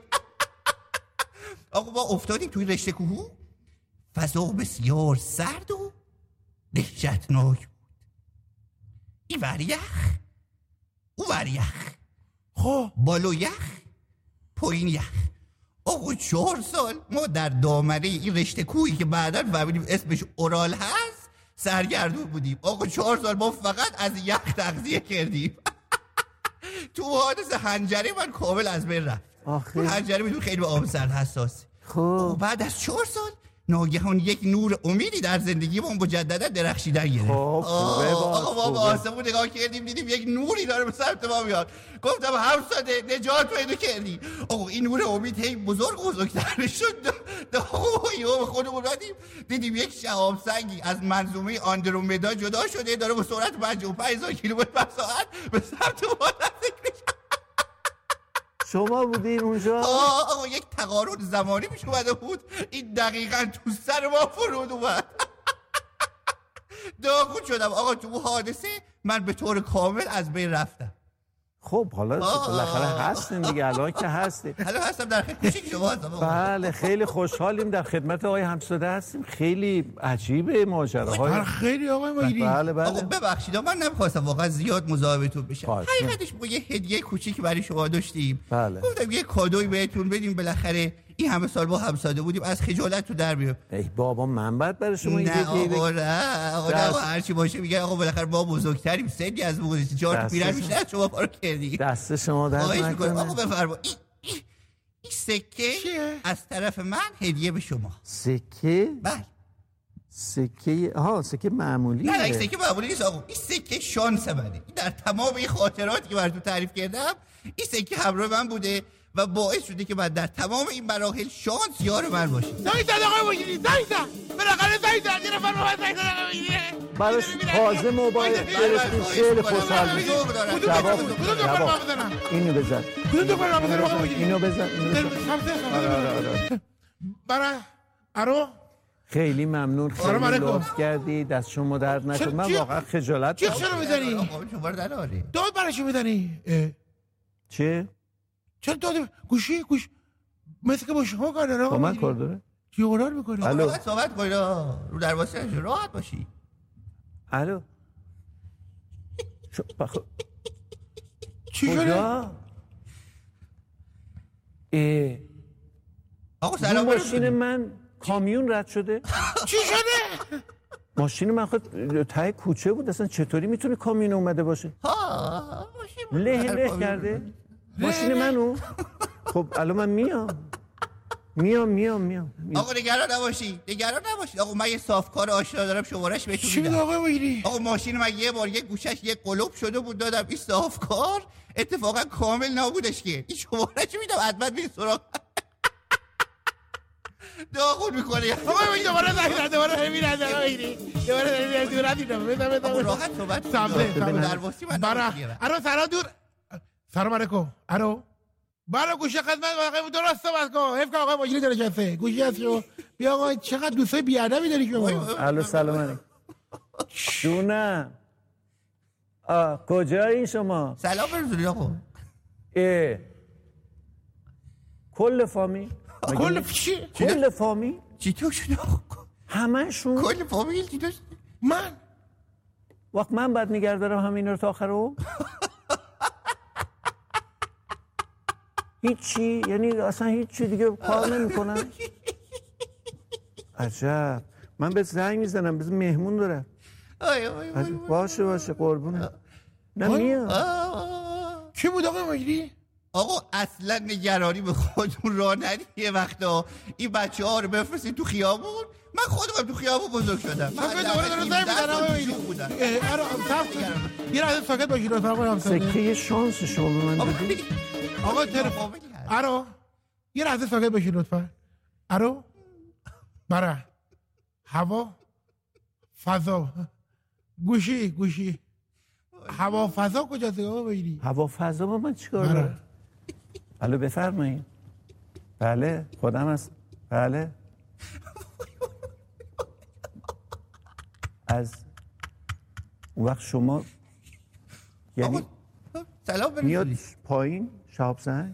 Speaker 8: آقا ما افتادیم توی رشته کوه، فضا بسیار سرد و دهشتناک بود. این ور یخ او ور یخ، خب بالو یخ پایین یخ. آقا چهار سال ما در دامنه این رشته کوهی که بعداً فهمیدیم اسمش اورال هست سرگردون بودیم. آقا چهار سال ما فقط از یخ تغذیه کردیم. تو حادث حنجره من کامل از بین رفت. حنجره میدون خیلی به آب سرد حساس.
Speaker 6: خب
Speaker 8: بعد از چهار سال ناگهان یک نور امیدی در زندگی ما مجددا درخشیدن گرفت.
Speaker 6: خب
Speaker 8: آقا ما به آسمون نگاه کردیم دیدیم یک نوری داره به سمت ما میاد. گفتم همساده نجات پیدا کردی. آقا این نور امید هی بزرگ بزرگتر شد. آقا به خودمون رفتیم دیدیم یک شهاب سنگی از منظومه آندرومدا جدا شده داره با سرعت پنجاه و پنج هزار کیلومتر بر ساعت به سمت ما رسید.
Speaker 6: شما بودین اونجا؟
Speaker 8: آقا یک تقارن زمانی پیش اومده بود، این دقیقاً تو سر ما فرود اومد. داغون شدم آقا. تو حادثه من به طور کامل از بین رفتم.
Speaker 6: خب حالا بالاخره هستین دیگه، الان که هستین.
Speaker 8: حالا هستم در خدمت شما هستم.
Speaker 6: بله خیلی خوشحالیم در خدمت آقای همساده هستیم. خیلی عجیبه ماجراهای.
Speaker 4: خیلی آقای مایری.
Speaker 6: بله بله.
Speaker 8: آقا ببخشید من نمیخواستم واقعا زیاد مزاحمتون بشم. حقیقتش ما یه هدیه کوچیکی برای شما داشتیم.
Speaker 6: بله.
Speaker 8: گفتم یه کادوی بهتون بدیم، بالاخره این همه سال با همساده بودیم از خجالت تو در بیام.
Speaker 6: ای بابا من بعد برای شما این
Speaker 8: نه آقا نه آقا نه هر چی باشه میگه آقا بالاخره ما بزرگتریم، سنی از ما چهار تا پیرن بیشتر شما پارو کردی.
Speaker 6: دست شما درد نکنه.
Speaker 8: آقا بفرما این این سکه از طرف من هدیه به شما.
Speaker 6: سکه؟
Speaker 8: بله.
Speaker 6: سکه ها سکه معمولی؟
Speaker 8: نه نه سکه معمولی نیست آقا. این سکه شانس منه. در تمام این خاطراتی که براتون تعریف کردم این سکه همراه من بوده و باعث شده که من در تمام این مراحل شانس یار من باشه.
Speaker 4: زنگ زد آقای مجیدی، زنگ زد بالاخره زنگ زد. یه نفر به زنگ زد آقای مجیدی
Speaker 6: براش تازه موبایل گرفتیم. خیلی خوشحال میشم. جواب جواب اینو بزن
Speaker 4: کدوم دو فرما بزن آقای مجیدی؟
Speaker 6: اینو بزن اینو بزن. آره آره آره.
Speaker 4: برای ارو
Speaker 6: خیلی ممنون، خیلی لطف کردی، دست شما درد نکنه. من واقعا خجالت
Speaker 4: چی چرا میزنی؟
Speaker 8: آقا شما در آره.
Speaker 4: داد برای چی میزنی؟
Speaker 6: چه؟
Speaker 4: چرا داد گوشی گوش مثل که با شما کار داره.
Speaker 6: با من کار داره؟
Speaker 4: چی غرار میکنی؟
Speaker 8: الو صحبت کنید رو دروازه راحت باشی.
Speaker 6: الو بخ...
Speaker 4: چی شده؟
Speaker 6: اه
Speaker 8: آقا سلام
Speaker 6: ماشین من کامیون رد شده.
Speaker 4: چی شده؟
Speaker 6: ماشین من خود ته کوچه بود، اصلا چطوری میتونه کامیون اومده باشه؟
Speaker 8: ها
Speaker 6: له له کرده ماشین منو. خب الان من میام میام میام میام
Speaker 8: آقا نگران نباشی نگران نباشی آقا، من یه صافکار آشنا دارم شمارش بهتون
Speaker 4: میدم. چی آقا میگی؟
Speaker 8: آقا ماشین من یه بار یه گوشش یه قلوب شده بود دادم این صافکار اتفاقا کامل نبودش که این شمارش میدم حتما بری سراغ داغون میکنه.
Speaker 4: آقا میگی دوباره زنگ دوباره همین دوباره میگی دوباره همین دورت میدم بده بده
Speaker 8: راحت صحبت
Speaker 4: سامده
Speaker 8: در واسه من
Speaker 4: برا ارو سلام دور سلام علیکم ارو برا گوشی خدمت واقعا درست صحبت کن. حیف که آقا ماشین داره کسه گوشی هستشو بیا آقا چقدر دوستای بیادبی داری شما.
Speaker 6: الو سلام علیکم جونم. آ کجایی شما؟
Speaker 8: سلام برسونید آقا.
Speaker 6: اه کل فامیل
Speaker 4: کل چی؟
Speaker 6: کل فامیل
Speaker 8: چی تو شده آقا؟
Speaker 6: همه‌شون
Speaker 8: کل فامیل چی داشت؟
Speaker 4: من
Speaker 6: وقت من بعد نگه دارم همین رو تا آخر رو هیچی، یعنی اصلا هیچی دیگه کار نمی‌کنن. عجب. من به زنگ میزنم بذار مهمون دارم. باشه باشه قربونه. نه میام.
Speaker 4: کی بود آقا مجری؟
Speaker 8: آقا اصلا نگرانی به خودتون راه ندید. یه وقتا این بچه ها رو بفرستید تو خیابون. من خودم تو خیابون بزرگ شدم.
Speaker 4: من دوباره دارم زنگ میزنم آقا مجری. یه لحظه ساکت باشید لطفا آقا همسایه.
Speaker 6: سکه شانس شما به من بدید.
Speaker 4: آقا تلفن ارو یه لحظه ساکت باشید لطفا. ارو برا هوا فضا گوشی گوشی هوا فضا کجاست آقا بگیری؟
Speaker 6: هوا فضا با من چیکار داره؟ الو بفرمایید. بله خودم هست. بله از اون وقت شما یعنی
Speaker 8: سلام برید
Speaker 6: میاد پایین شهاب زنگ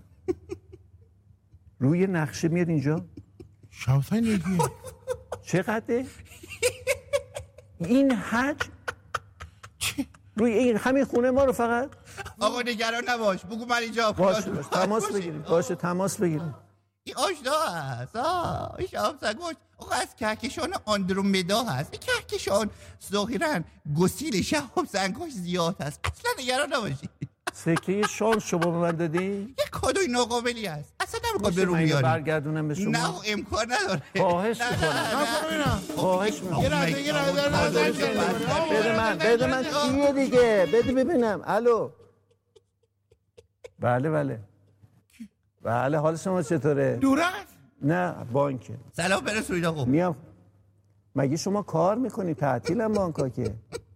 Speaker 6: روی نقشه میاد اینجا.
Speaker 4: شهاب زنگ نگیه
Speaker 6: چقدره؟ این حج روی این همین خونه ما رو فقط.
Speaker 8: آقا نگران نباش بگو من اینجا
Speaker 6: باشه باشه تماس بگیریم. باشه تماس بگیریم.
Speaker 8: این آشنا هست آه این شهاب سگوش آقا از کهکشان آندرومدا هست. این کهکشان ظاهرا گسیل شهاب سنگاش زیاد هست. اصلا نگران نباشی.
Speaker 6: سکه شانس شما به من دادی؟
Speaker 8: یه کادوی ناقابلی هست. اصلا نمیخواد به رو
Speaker 6: میاری.
Speaker 8: بیاری.
Speaker 6: برگردونم به شما.
Speaker 8: نه امکان نداره.
Speaker 6: خواهش میکنم. خواهش میکنم.
Speaker 4: یه لحظه یه لحظه
Speaker 6: بده من بده من چیه دیگه؟ بده ببینم. الو. بله بله. بله حال شما چطوره؟
Speaker 4: دورت؟
Speaker 6: نه بانکه.
Speaker 8: سلام برسونید آقا.
Speaker 6: میام. مگه شما کار میکنی؟ تعطیلم بانکا که.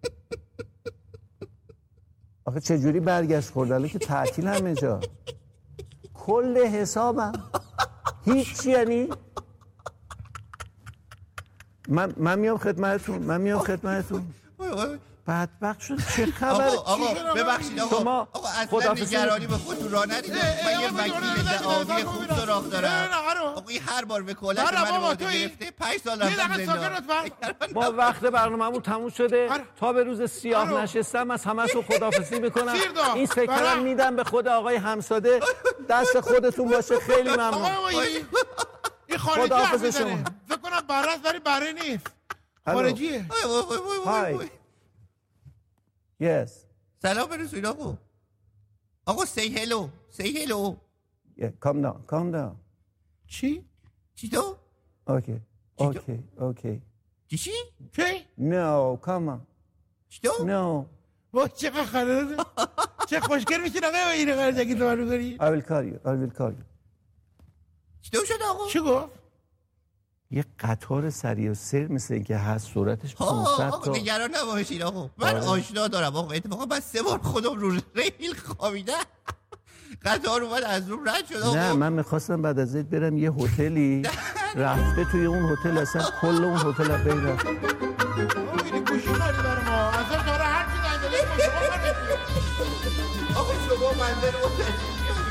Speaker 6: آخه چجوری برگشت خورد الان که تعطیل همه جا. کل حسابم هیچ یعنی من من میام خدمتتون. من میام خدمتتون. بدبخت شد چه خبره؟
Speaker 8: آقا آقا ببخشید آقا
Speaker 6: شما
Speaker 8: آقا اصلا نگرانی به خودتون راه ندید. من یه وکیل دعاوی خوب سراغ دارم. آقا این هر بار وکالت منو بوده گرفته پنج سال رفتم زندان.
Speaker 6: ما وقت برنامه‌مون تموم شده. تا به روز سیاه نشستم از همه‌تون خداحافظی میکنم. این سکه رو میدم به خود آقای همساده. دست خودتون باشه. خیلی ممنون.
Speaker 4: این خارجی حرف میزنه. فکر کنم بررس ولی بره نیست. خارجیه.
Speaker 6: های Yes.
Speaker 8: سلام برسونید آقا. آقا say hello. say hello.
Speaker 6: Yeah, calm down. Calm down.
Speaker 8: چی؟ چی تو؟
Speaker 6: Okay. Okay. Okay.
Speaker 8: چی چی؟
Speaker 4: چی؟
Speaker 6: No, come on.
Speaker 8: چی تو؟
Speaker 6: No.
Speaker 4: وای چقدر خلاله. چه خوشگل میشین آقا این خارجی تو رو کنی.
Speaker 6: I will call you. I will call you.
Speaker 8: چی تو شد آقا؟
Speaker 4: چی گفت؟
Speaker 6: یه قطار سریع و سر مثل این که هست سرعتش پانصد تا.
Speaker 8: نگران نباشید آقا. من آشنا دارم آقا. اتفاقا من سه بار خودم رو ریل خوابیدم. قطار اومد از روم رد شد آقا.
Speaker 6: نه من میخواستم بعد از این برم یه هتلی رفته توی اون هتل اصلا کل اون هتل از بین رفت.
Speaker 4: آقا این گوشی خریدی برای ما. اصلا داره هر چی زنگ زده.
Speaker 8: آقا شما منظر